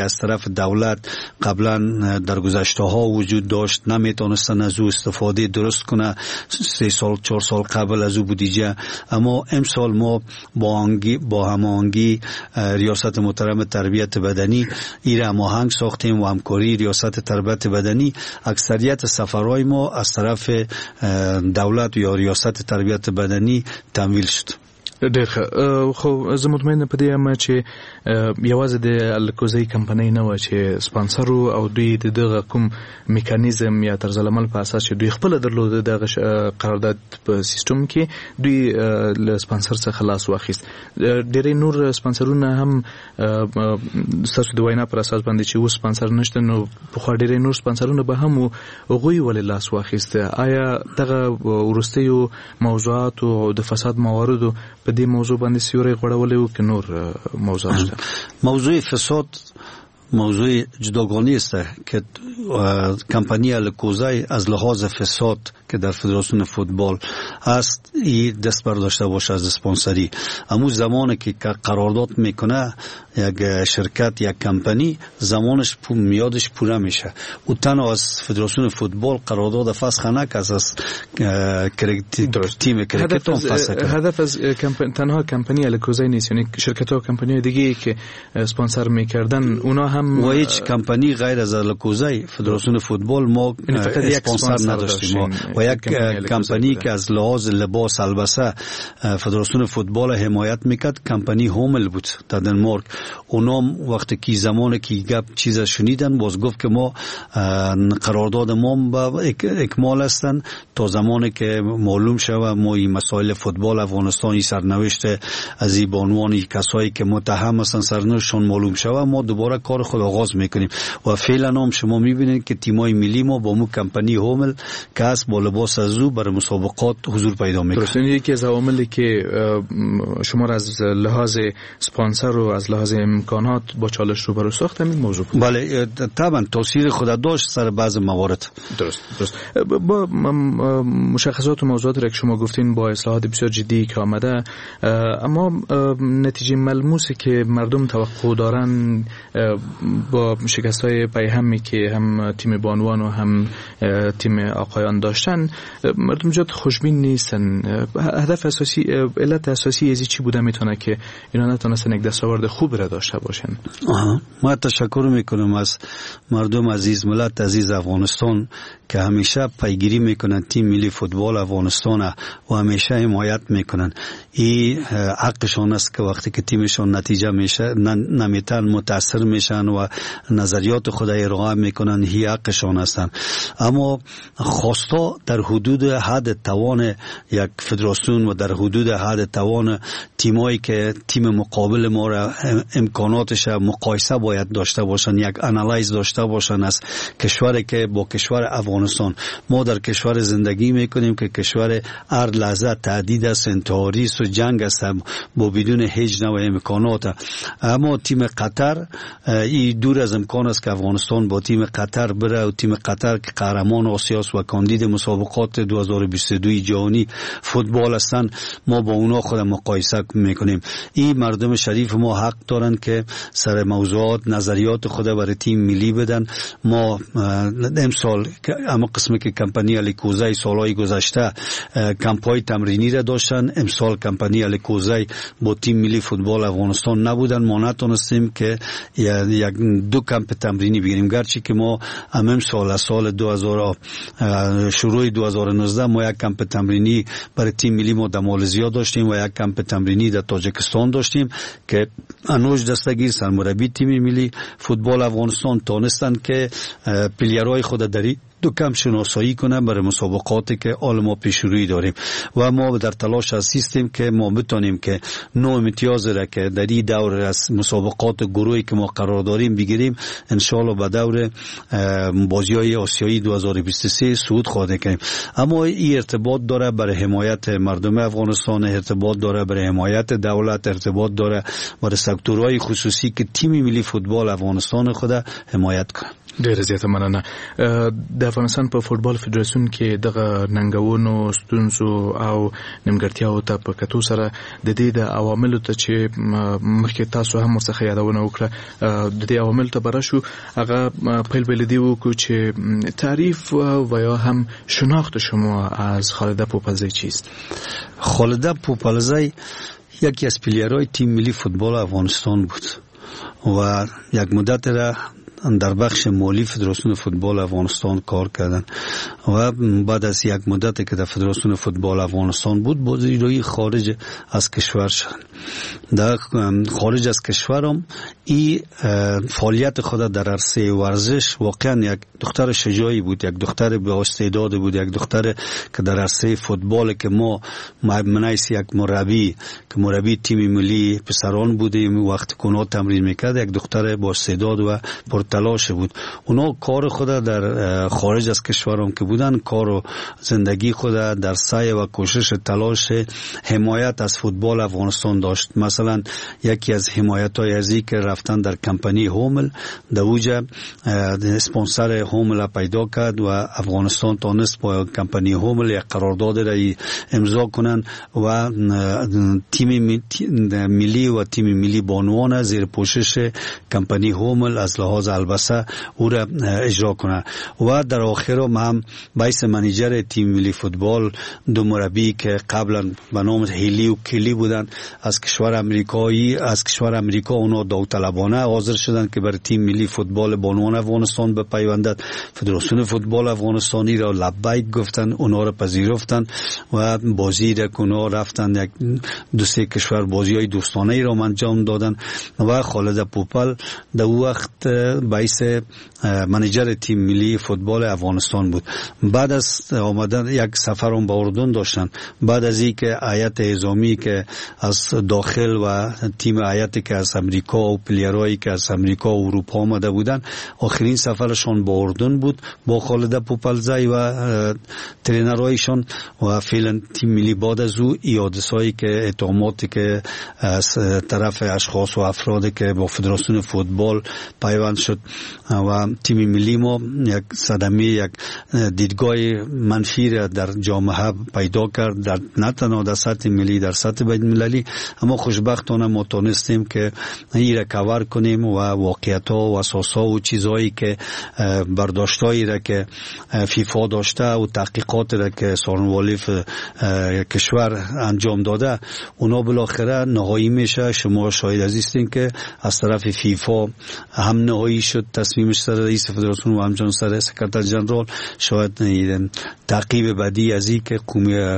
از طرف دولت قبلا در گذشته ها وجود داشت، نمیتونستن از او استفاده درست کنه سه سال چهار سال قبل از او بودجه. اما امسال ما با آنگی با هماهنگی ریاست محترم تربیت بدنی این هماهنگ ساختیم و همکاری ریاست تربیت بدنی اکثریت سفرهای ما از طرف دولت یا ریاست تربیت بدنی تمویل شد. ډېر ښه. خو زه مطمئن په دې یم چې یوازې د الکوزۍ کمپنۍ نه وه چې سپانسر و او دوی د دغه کوم میکانیزم یا طرز العمل په اساس چې دوی خپله درلوده دغه قرارداد په سیستم کې دوی له سپانسر څخه لاس واخیست. ډېری نور سپانسرونه هم ستاسو د وینا پر اساس باندې چې اوس سپانسر نشته، نو پخوا ډېری نور سپانسرونه به هم هغوی ولې لاس واخیست؟ آیا دغه وروستیو موضوعاتو او د فساد مواردو په دې موضوع باندې سیوری غوړولی و که نور موضوع شده؟ موضوع فساد موضوع جداگانه است که کمپانی الکوزای از لحاظ فساد که در فدراسیون فوتبال است این دست برداشته باشه از اسپانسری. اما زمانی که قرارداد میکنه یک شرکت یک کمپانی زمانش میادش پوره میشه و تنها از فدراسیون فوتبال قرارداد فسخ نکرد از تیم کرکت هم فسخ کرد. هدف از تنها کمپانی الکوزای نیست، یعنی شرکت ها و کمپانی دیگه که اسپانسر میکردن اونا هم و هیچ کمپانی غیر از الکوزای فدراسیون فوتبال ما اسپانسر نداشتیم و یک کمپانی که از لحاظ لباس البسه فدراسیون فوتبال حمایت میکرد کمپانی هومل بود در دنمارک. اونا وقتی که زمانی که گپ چیز شنیدن باز گفت که ما قرارداد ما با اکمال هستن تا زمانی که معلوم شوه ما این مسائل فوتبال افغانستانی سرنوشت از این بانوانی کسایی که متهم هستن سرنوشتشون معلوم شوه ما دوباره کار خود آغاز میکنیم و فعلا هم شما میبینید که تیمای ملی ما با مو کمپانی هومل که است با لباس ازو برای مسابقات حضور پیدا میکنه. درست. یکی از عواملی که شما را از لحاظ سپانسر و از لحاظ امکانات با چالش روبرو ساخت همین موضوع بود. بله طبعا تاثیر خود داشت سر بعض موارد. درست درست. با مشخصات و موضوعاتی که شما گفتین با اصلاحات بسیار جدی که آمده، اما نتیجه ملموسی که مردم توقع دارن با شکست‌های پیهمی که هم تیم بانوان و هم تیم آقایان داشتن مردم جد خوشبین نیستن. هدف اساسی علت اساسی ازی چی بوده میتونه که اینا نتونستن یک دستاورد خوب را داشته باشن؟ آها. ما تشکر میکنم از مردم عزیز، ملت عزیز افغانستان که همیشه پیگیری میکنن تیم ملی فوتبال افغانستان و همیشه حمایت میکنن. این حقشون است که وقتی که تیمشون نتیجه میشه نمیتن متاثر میشن و نظریات خود ارائه میکنن، هی حقشون هستن. اما خواستا در حدود حد توان یک فدراسیون و در حدود حد توان تیمایی که تیم مقابل ما را امکاناتش مقایسه باید داشته باشن، یک انالایز داشته باشن از کشوری که با کشور افغانستان. ما در کشور زندگی میکنیم که کشور هر لحظه تهدید است، انتحاری است و جنگ است با بدون هیچ نوع امکانات. اما تیم قطر این دور از امکان است که افغانستان با تیم قطر بره و تیم قطر که قهرمان آسیا و کاندید مسابقات دو هزار و بیست و دو جهانی فوتبال هستند ما با اونا خود مقایسه میکنیم. این مردم شریف ما حق دارن که سر موضوعات نظریات خود برای تیم ملی بدن. ما امسال اما قسمی که کمپانی الکوزای سالهای گذشته کمپای تمرینی را داشتن، امسال کمپانی الکوزای با تیم ملی فوتبال افغانستان نبودن. ما نتونستیم که یک دو کمپ تمرینی بگیریم، گرچه که ما امسال سال دو هزار شروع دو هزار و نوزده ما یک کمپ تمرینی برای تیم ملی ما در مالزیا داشتیم و یک کمپ تمرینی در تاجیکستان داشتیم که انوش دستگیر سرمربی تیم ملی فوتبال افغانستان تونستن که پلیرهای خود داری دو کم شناسایی کنه برای مسابقاتی که حال ما پیش روی داریم و ما در تلاش هستیم که ما بتونیم که نوع امتیاز را که در این دور از مسابقات گروهی که ما قرار داریم بگیریم ان شاء الله به دور بازی‌های آسیایی دو هزار و بیست و سه صعود خواهد کنیم. اما این ارتباط داره برای حمایت مردم افغانستان، ارتباط داره برای حمایت دولت، ارتباط داره برای سکتورهای خصوصی که تیم ملی فوتبال افغانستان خود حمایت کنه. ډېر زیات مننه. د افغانستان په فوتبال فدراسیون کې دغه ننګونو ستونزو او نیمګړتیاو ته په کتو سره د دې د عواملو ته چې مخکې تاسو هم ورڅخه یادونه وکړه د دې عواملو ته به راشو هغه پیل به له دې وکړو چې تعریف و یا هم شناخت شما از خالده پوپلزی چیست؟ خالده پوپلزی یکی از پلیرهای تیم ملی فوتبال افغانستان بود و یک مدت را در بخش مالی فدراسیون فوتبال افغانستان کار کردن و بعد از یک مدتی که در فدراسیون فوتبال افغانستان بود بازیگری خارج از کشور شد. در خارج از کشور هم این فعالیت خود در عرصه ورزش واقعا یک دختر شجاعی بود، یک دختر با استعداد بود، یک دختر که در عرصه فوتبال که ما منیس یک مربی که مربی تیم ملی پسران بودیم وقت کنه تمرین میکرد، یک دختر با استعداد و پرتلاش بود. اونا کار خود در خارج از کشورم که بودن کار و زندگی خود در سعی و کوشش تلاش حمایت از فوتبال افغانستان داشت. مثلا یکی از حمایت های ازی که رفتن در کمپانی هومل در اوجه اسپانسر هومل پیدا کرد و افغانستان تانست با کمپانی هومل یک قرارداد را امضا کنن و تیم ملی و تیم ملی بانوان زیر پوشش کمپانی هومل از لحاظ البسه او را اجرا کنه. و در آخر هم باعث منیجر تیم ملی فوتبال دو مربی که قبلا به نام هیلی و کلی بودن از کشور امریکایی از کشور امریکا اونا داوطلبانه حاضر شدن که بر تیم ملی فوتبال بانوان افغانستان بپیوندند. فدراسیون فوتبال افغانستانی را لبیک گفتن، اونا را پذیرفتن و بازی را اونا رفتن یک دو سه کشور بازی‌های دوستانه ای را انجام دادن و خالد پوپل در وقت باعث منیجر تیم ملی فوتبال افغانستان بود. بعد از آمدن یک سفرم به اردن داشتن، بعد از اینکه هیئت اعزامی که از داخل و تیم هیئتی که از امریکا و پلیرایی که از امریکا و اروپا آمده بودن آخرین سفرشون به اردن بود با خالد پوپلزی و ترینرایشون و فعلا تیم ملی بعد از او ایادسایی که اتهاماتی که از طرف اشخاص و افرادی که با فدراسیون فوتبال پیوند شد و تیم ملی ما یک صدمه یک دیدگاه منفی را در جامعه پیدا کرد، در نه تنها در سطح ملی در سطح بین المللی. اما خوشبختانه ما تونستیم که این را کاور کنیم و واقعیت ها و اساس ها و چیزهایی که برداشتایی را که فیفا داشته و تحقیقات را که سخنوالی کشور انجام داده اونا بالاخره نهایی میشه. شما شاهد هستین که از طرف فیفا هم نهایی شد تصمیمش سر رئیس فدراسیون و همچنان سر سکرتر جنرال. شاید تعقیب بعدی از این که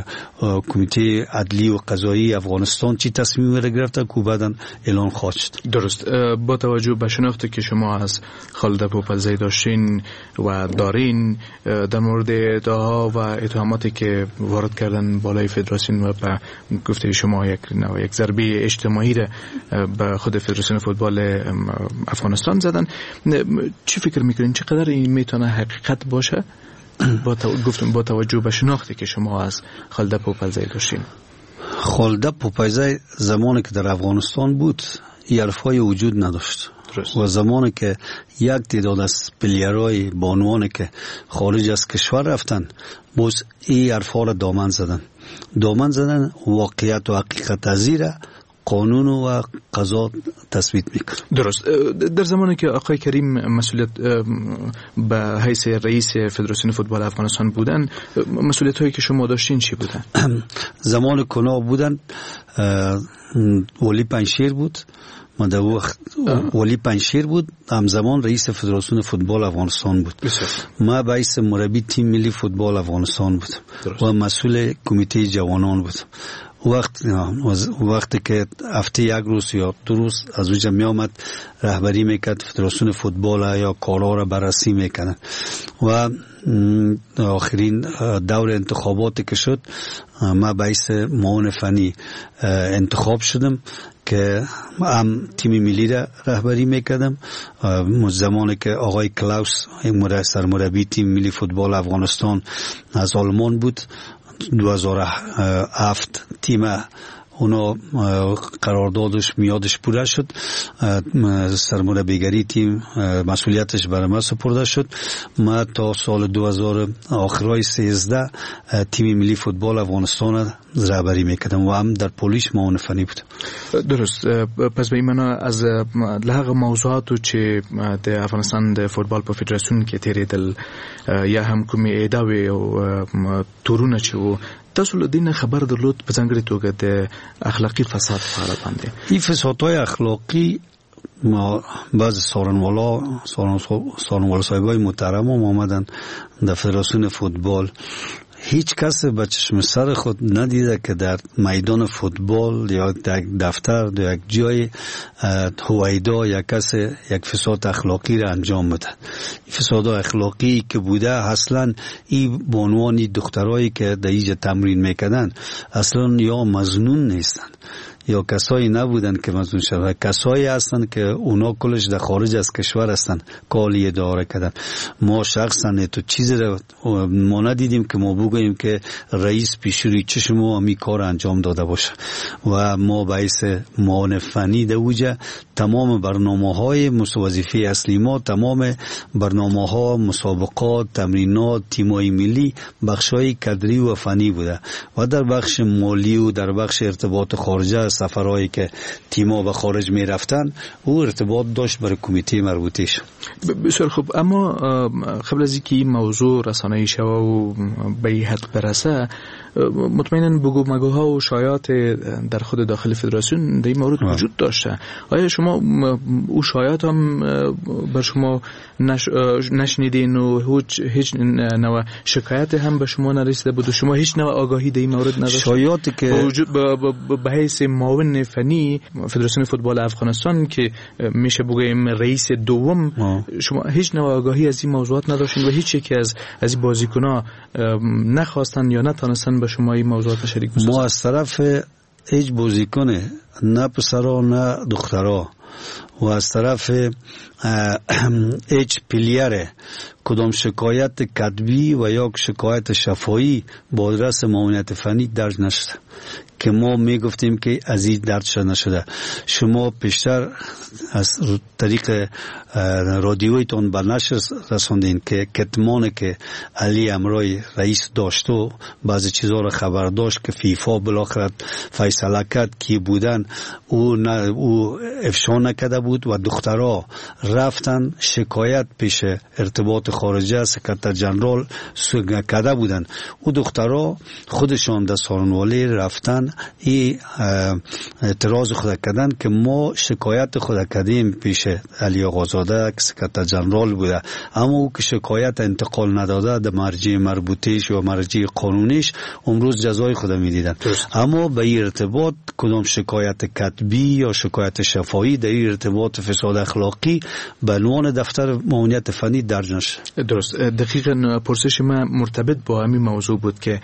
کمیته عدلی و قضایی افغانستان چی تصمیم را گرفته که بعداً اعلان خواهد شد. درست. با توجه به شناختی که شما از خالد پوپلزی داشتین و دارین در مورد ادعاها و اتهاماتی که وارد کردن بالای فدراسیون و به گفته شما یک نوع یک ضربه اجتماعی را به خود فدراسیون فوتبال افغانستان زدن، چی فکر میکنین چقدر این میتونه حقیقت باشه با تو... گفتم با توجه به شناختی که شما از خالد پوپلزی داشتین؟ خالد پوپلزی زمانی که در افغانستان بود این حرفای وجود نداشت درست. و زمانی که یک تعداد از پلیرهای بانوانی که خارج از کشور رفتن باز این حرفا را دامن زدن دامن زدن واقعیت و حقیقت ازیره قانون و قضا تثبیت میکنه. درست. در زمانی که آقای کریم مسئولیت به حیث رئیس فدراسیون فوتبال افغانستان بودن مسئولیت هایی که شما داشتین چی بودن؟ زمان کنا بودن ولی پنشیر بود، ما در وقت ولی پنشیر بود، همزمان رئیس فدراسیون فوتبال افغانستان بود. ما باعث مربی تیم ملی فوتبال افغانستان بودم و مسئول کمیته جوانان بودم. وقت وقتی که هفته یک روز یا دو روز از اونجا می آمد رهبری میکرد فدراسیون فوتبال یا کارها را بررسی میکنن و آخرین دور انتخاباتی که شد ما باعث معاون فنی انتخاب شدم که هم تیم ملی را رهبری میکردم. زمانی که آقای کلاوس سرمربی تیم ملی فوتبال افغانستان از آلمان بود دو هزار و هفت تیم اونا قراردادش میادش پوره شد، سرمربیگری تیم مسئولیتش بر ما سپرده شد. ما تا سال دو هزار آخرای سیزده تیم ملی فوتبال افغانستان رهبری میکردم و هم در پلیس معاون فنی بودم. درست. پس به این معنا از لغه موضوعاتو چې د افغانستان د فوتبال په فدراسیون کې تیرېدل یا هم کومې ادعاوې او تورونه چې وو، تاسو له دې نه خبر درلود په ځانګړې توګه د اخلاقی فساد په اړه باندې؟ این فسادهای اخلاقی ما بعض سارنوالا سارنوالا صاحبای محترم هم آمدن در فدراسیون فوتبال. هیچ کس به چشم سر خود ندیده که در میدان فوتبال یا در دفتر یا یک جای هویدا یک کس یک فساد اخلاقی را انجام بده. فساد اخلاقی که بوده اصلا این بانوانی دخترایی که در اینجا تمرین میکردن اصلا یا مظنون نیستن یا کسایی نبودن که مظنون شدن، کسایی هستن که اونا کلش در خارج از کشور هستن کالی اداره کردن. ما شخصا تو چیزی رو ما ندیدیم که ما بگوییم که رئیس پیشوری چشم ما همی کار انجام داده باشه و ما باعث معاون فنی در اوجه تمام برنامه های وظیفه اصلی ما، تمام برنامه ها، مسابقات، تمرینات، تیمای ملی بخشای کادری و فنی بوده و در بخش مالی و در بخش ارتباط خارجه سفرهایی که تیم‌ها به خارج می رفتن او ارتباط داشت برای کمیته مربوطه‌اش. بسیار خوب. اما قبل از اینکه این موضوع رسانه‌ای شود و به این حد برسه، مطمئناً بگو مگوها و شایعات در خود داخل فدراسیون در این مورد وجود داشته. آیا شما او شایعات هم بر شما نش... نشنیدین و هیچ نوع شکایت هم به شما نرسیده بود و شما هیچ نوع آگاهی در این مورد نداشتید؟ شایعاتی که وجود به حیث معاون فنی فدراسیون فوتبال افغانستان که میشه بگیم رئیس دوم، شما هیچ نوع آگاهی از این موضوعات نداشتین و هیچ یکی از از این بازیکن‌ها نخواستن یا نتونستن به شما این موضوعات شریک بشن؟ ما از طرف هیچ بازیکن نه پسرا نه دخترا و از طرف هیچ پلیر کدام شکایت کتبی و یا شکایت شفاهی با آدرس معاونیت فنی درج نشده که ما می گفتیم که از این درد شده نشده. شما پیشتر از طریق رادیویتون بر نشر رساندین که کتمانی که علی امرای رئیس داشت و بعضی چیزها را خبر داشت که فیفا بالاخره فیصله کرد کی بودن او نه او افشا نکرده بود و دخترها رفتن شکایت پیش ارتباط خارجه سکرتر جنرال کرده بودن. او دخترها خودشان در سارنوالی رفتن این اعتراض خود کردن که ما شکایت خود کردیم پیش علی آقازاده که سکرتر جنرال بوده، اما او که شکایت انتقال نداده در مرجع مربوطه‌اش و مرجع قانونیش امروز جزای خود میدیدن. اما به این ارتباط کدام شکایت کتبی یا شکایت شفاهی در این ارتباط فساد اخلاقی به عنوان دفتر معاونیت فنی درج نشد. درست. دقیقاً پرسش من مرتبط با همین موضوع بود که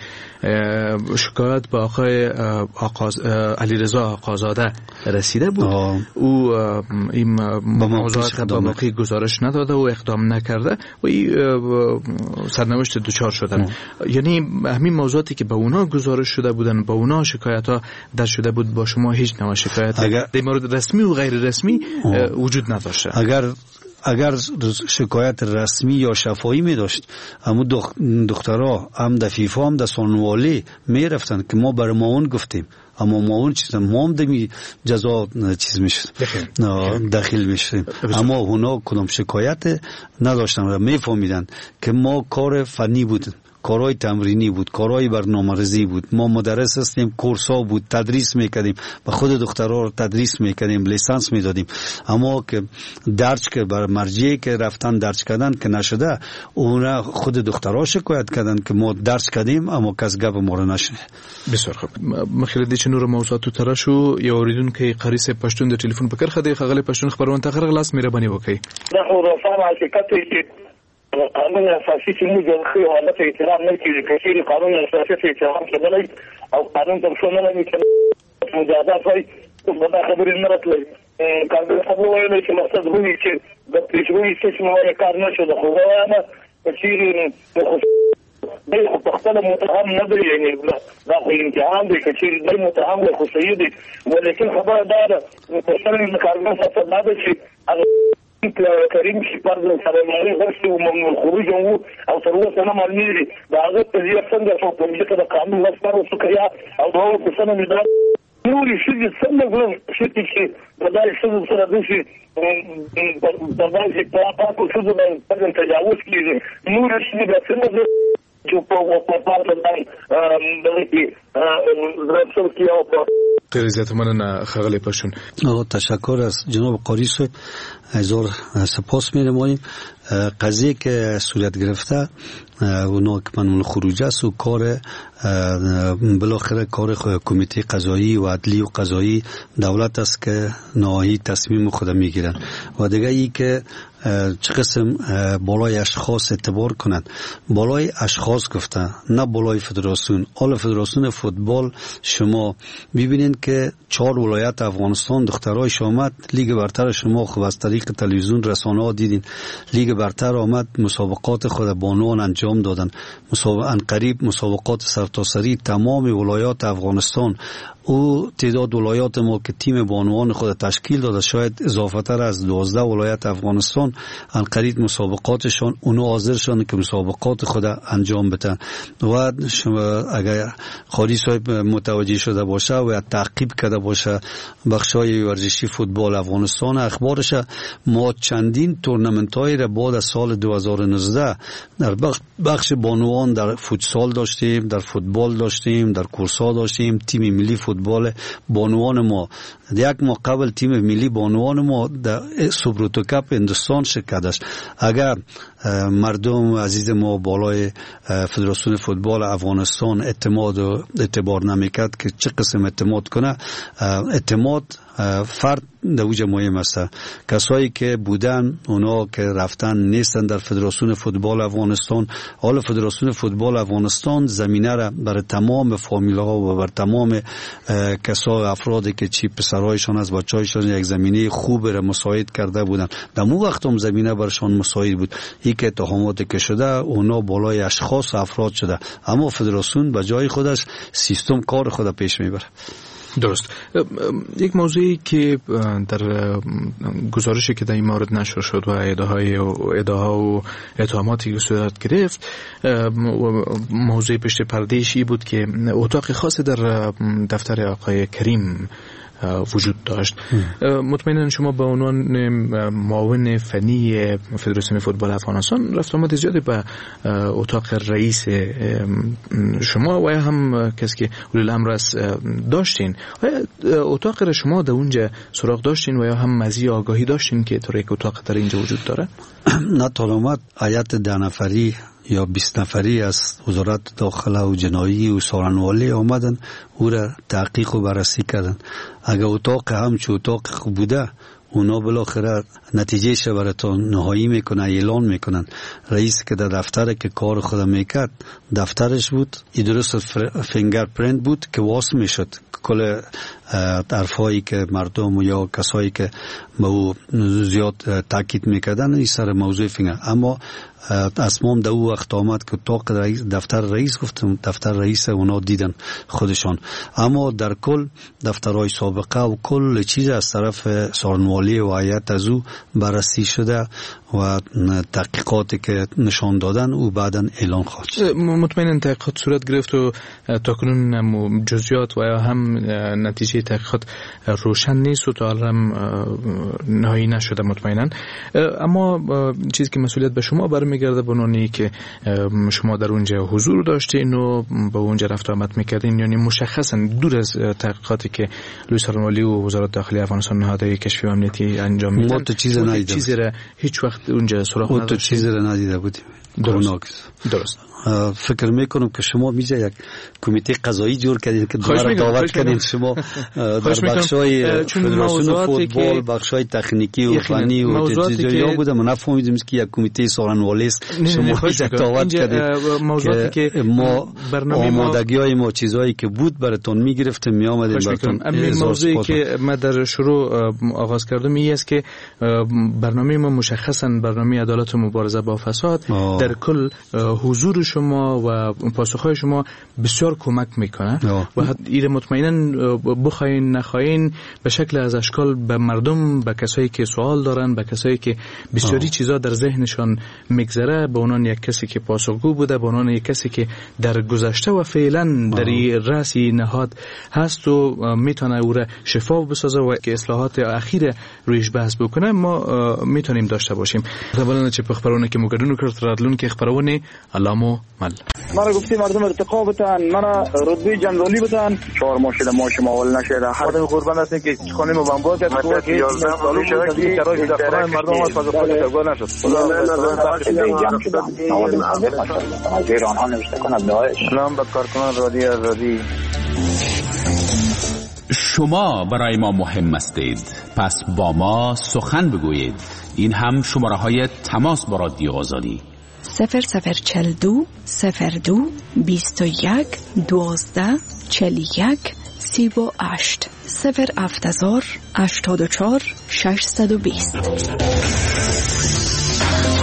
شکایت با آقای آقاز علیرضا آقازاده رسیده بود. آه. او این موضوعات با باقی گزارش نداده و اقدام نکرده و این سرنوشت دچار شدن. یعنی همین موضوعاتی که به اونا گزارش شده بودن، با اونا شکایت ها در شده بود، با شما هیچ نوع شکایت در مورد رسمی و غیر رسمی آه. وجود نداشته. اگر اگر شکایت رسمی یا شفاهی می داشت اما دخترها هم در فیفا هم در سانوالی می رفتن که ما بر معاون گفتیم، اما معاون چیز ما هم دمی جزا چیز میشه داخل میشه، اما اونا کدام شکایت نداشتن و می فهمیدن که ما کار فنی بودن، کارهای تمرینی بود، کارهای برنامه‌ریزی بود. ما مدرس هستیم، کورس‌ها بود، تدریس می‌کردیم، به خود دخترها رو تدریس می‌کردیم، لیسانس می‌دادیم. اما که درج که بر مرجعی که رفتن درج کردن که نشده، اونا خود دخترها شکایت کردن که ما درج کردیم اما کس گپ ما رو نشنید. بسیار خوب. مخیر دی چې نور موضوعات تر شو یو اوریدونکو قریصه پښتون د ټلیفون په کرخه دی خغلی پښتون خبرونه ته خلاص مهرباني وکړئ. دا خو رسامه حقیقت قانون اساسی چې موږ د خپل حالت احترام نه کوي، چې قانون اساسي احترام کړي او قانون ته څو نه لري چې مجازات وي په دا خبرې نه راتلي. کله چې موږ وایو چې مقصد وایي چې د پیشوي سیستم وایي کار نه شو د خو وانا چې دی خو په خپله متهم نه دی، یعنې دا خو امتحان دی که چېرې دی متهم دی خو صحیح دی. ولیکن خبره دا ده پوښتنه د کارګر صاحب دا ده چې کریم چې فرض سره مالي غوښتي و ممنوع الخروج و او تر اوسه نه معلومېږي د هغه قضیه څنګه شو په ملي کې د قانون لاسپر وڅکیا او د هغو پوښتنه مې دا نورې ښځې څنګه ژوند ښځې چې د داسې ښځو سره داسې د داسې پاکو ښځو باندې تجاوز کېږي، نورې ښځې به څنګه جو په پارت باندې دغه کې درڅل کې او په خیلی زیاد مننه خغلی پشون. تشکر از جناب قاری صاحب، هزار سپاس می‌نماییم. قضیه که صورت گرفته اونا که من خروج است و کار بالاخره کار کمیته قضایی و عدلی و قضایی دولت است که نهایی تصمیم خود میگیرن و دیگه ای که چه قسم بالای اشخاص اعتبار کنند، بالای اشخاص گفته نه بالای فدراسیون. حال فدراسیون فوتبال شما ببینید که چهار ولایت افغانستان دخترایش آمد لیگ برتر، شما خب از طریق تلویزیون رسانه ها دیدین لیگ برتر آمد مسابقات خود بانوان انجام دادن، مسابقات قریب مسابقات سرتاسری تمام ولایات افغانستان. او تعداد ولایات ما که تیم بانوان خود تشکیل داده شاید اضافه تر از دوازده ولایت افغانستان انقریب مسابقاتشان اونا حاضر شدن که مسابقات خود انجام بدن. و اگر قاری صاحب متوجه شده باشه و تعقیب کرده باشه بخشای ورزشی فوتبال افغانستان اخبارش، ما چندین تورنمنت های را بعد از سال دو هزار و نوزده در بخش بانوان در فوتسال داشتیم، در فوتبال داشتیم، در کورسا داشتیم. تیم ملی فوتبال بانوان ما یک ماه قبل تیم ملی بانوان ما در سوبروتو کپ هندوستان شرکت داشت. اگر مردم عزیز ما بالای فدراسیون فوتبال افغانستان اعتماد و اعتبار نمیکرد که چه قسم اعتماد کنه، اعتماد فرد در اوج مهم است. کسایی که بودن اونا که رفتن نیستن در فدراسیون فوتبال افغانستان. حال فدراسیون فوتبال افغانستان زمینه را برای تمام فامیل‌ها و بر تمام کسای افرادی که چی پسرایشان از بچه‌هایشان یک زمینه خوب را مساعد کرده بودن، در مو وقت هم زمینه برشان مساعد بود. یک اتهاماتی که شده اونا بالای اشخاص و افراد شده، اما فدراسیون به جای خودش سیستم کار خود پیش میبره. درست. یک موضوعی که در گزارشی که در این مورد نشر شد و ادعاهای و ادعاها و اتهاماتی که صورت گرفت، موضوع پشت پرده‌ای بود که اتاق خاص در دفتر آقای کریم وجود داشت. مطمئنا شما به عنوان معاون فنی فدراسیون فوتبال افغانستان رفت آمد زیادی به اتاق رئیس شما و هم کسی که اولی الامر است داشتین. آیا اتاق را شما در اونجا سراغ داشتین و یا هم مزی آگاهی داشتین که طور یک اتاق در اینجا وجود داره؟ نه طالمات هیئت ده نفری یا بیست نفری از وزارت داخله و جنایی و سارنوالی آمدن او را تحقیق و بررسی کردن. اگر اتاق همچه اتاق بوده اونا بالاخره نتیجه براتون نهایی میکنن، اعلان میکنن. رئیس که در دفتر که کار خود میکرد دفترش بود، این درست فینگر پرینت بود که واسه میشد کل طرفایی که مردم یا کسایی که به او زیاد تاکید میکردن این سر موضوع فینگر. اما اسمام در او وقت آمد که اتاق رئیس دفتر رئیس گفتم دفتر رئیس اونا دیدن خودشان. اما در کل دفترهای سابقه و کل چیز از طرف سارنوالی و هیئت از او بررسی شده و تحقیقاتی که نشان دادن او بعداً اعلان خواهد شد. مطمئنا تحقیقات صورت گرفت و تاکنون جزئیات و هم نتیجه تحقیقات روشن نیست و تا الان نهایی نشده مطمئنا. اما چیزی که مسئولیت به شما برمیگرده به عنوانی که شما در اونجا حضور داشتین و به اونجا رفت آمد میکردین، یعنی مشخصا دور از تحقیقاتی که لوی سارنوالی و وزارت داخلی افغانستان نهادهای کشفی و امنیتی انجام میدن، ما تو چیز ندیدیم، چیزی را هیچ وقت اونجا سراغ نداشتیم، تو چیزی را ندیده بودیم. درست. درست. فکر میکنم که شما میشه یک کمیته قضایی جور کردید که دوباره دعوت کردید شما در بخشای فدراسیون فوتبال، بخشای تکنیکی و فنی و تجهیزات بوده. من نفهمیدم که یک کمیته سارنوالی است. شما میشه دعوت کردید موضوعاتی که ما آمادگی‌های ما چیزایی که بود براتون میگرفتیم میآمدیم براتون. همین موضوعی که ما در شروع آغاز کردم این است که برنامه ما مشخصا برنامه عدالت و مبارزه با فساد در در کل حضور شما و پاسخهای شما بسیار کمک میکنه و این مطمئنا بخواین نخواین به شکل از اشکال به مردم، به کسایی که سوال دارن، به کسایی که بسیاری چیزا در ذهنشان میگذره، به عنوان یک کسی که پاسخگو بوده، به عنوان یک کسی که در گذشته و فعلا در رأسی نهاد هست و میتونه او را شفاف بسازه و که اصلاحات اخیر رویش بحث بکنه، ما میتونیم داشته باشیم. اولا چه خبرونه که مقدون کرد رادلون که خبرونه علامو مل مرا گفتی مردم ارتقا بتن، مرا رتبه جنرالی بتن، چهار ماه شده ما شما اول نشده. خودم قربان هستم که خانه ما بمبار کرد تو که یازده سال شده که چرا در خانه مردم از فاز خود تبار نشد. خدا جمع شده. از ایران ها نوشته کنم داعش. سلام به کارکنان رادیو آزادی. شما برای ما مهم هستید، پس با ما سخن بگویید. این هم شماره های تماس با رادیو آزادی صفر صفر چل دو صفر دو بیست و یک دوازده چل یک سی و هشت صفر افتزار اشتاد و چار ششصد و بیست.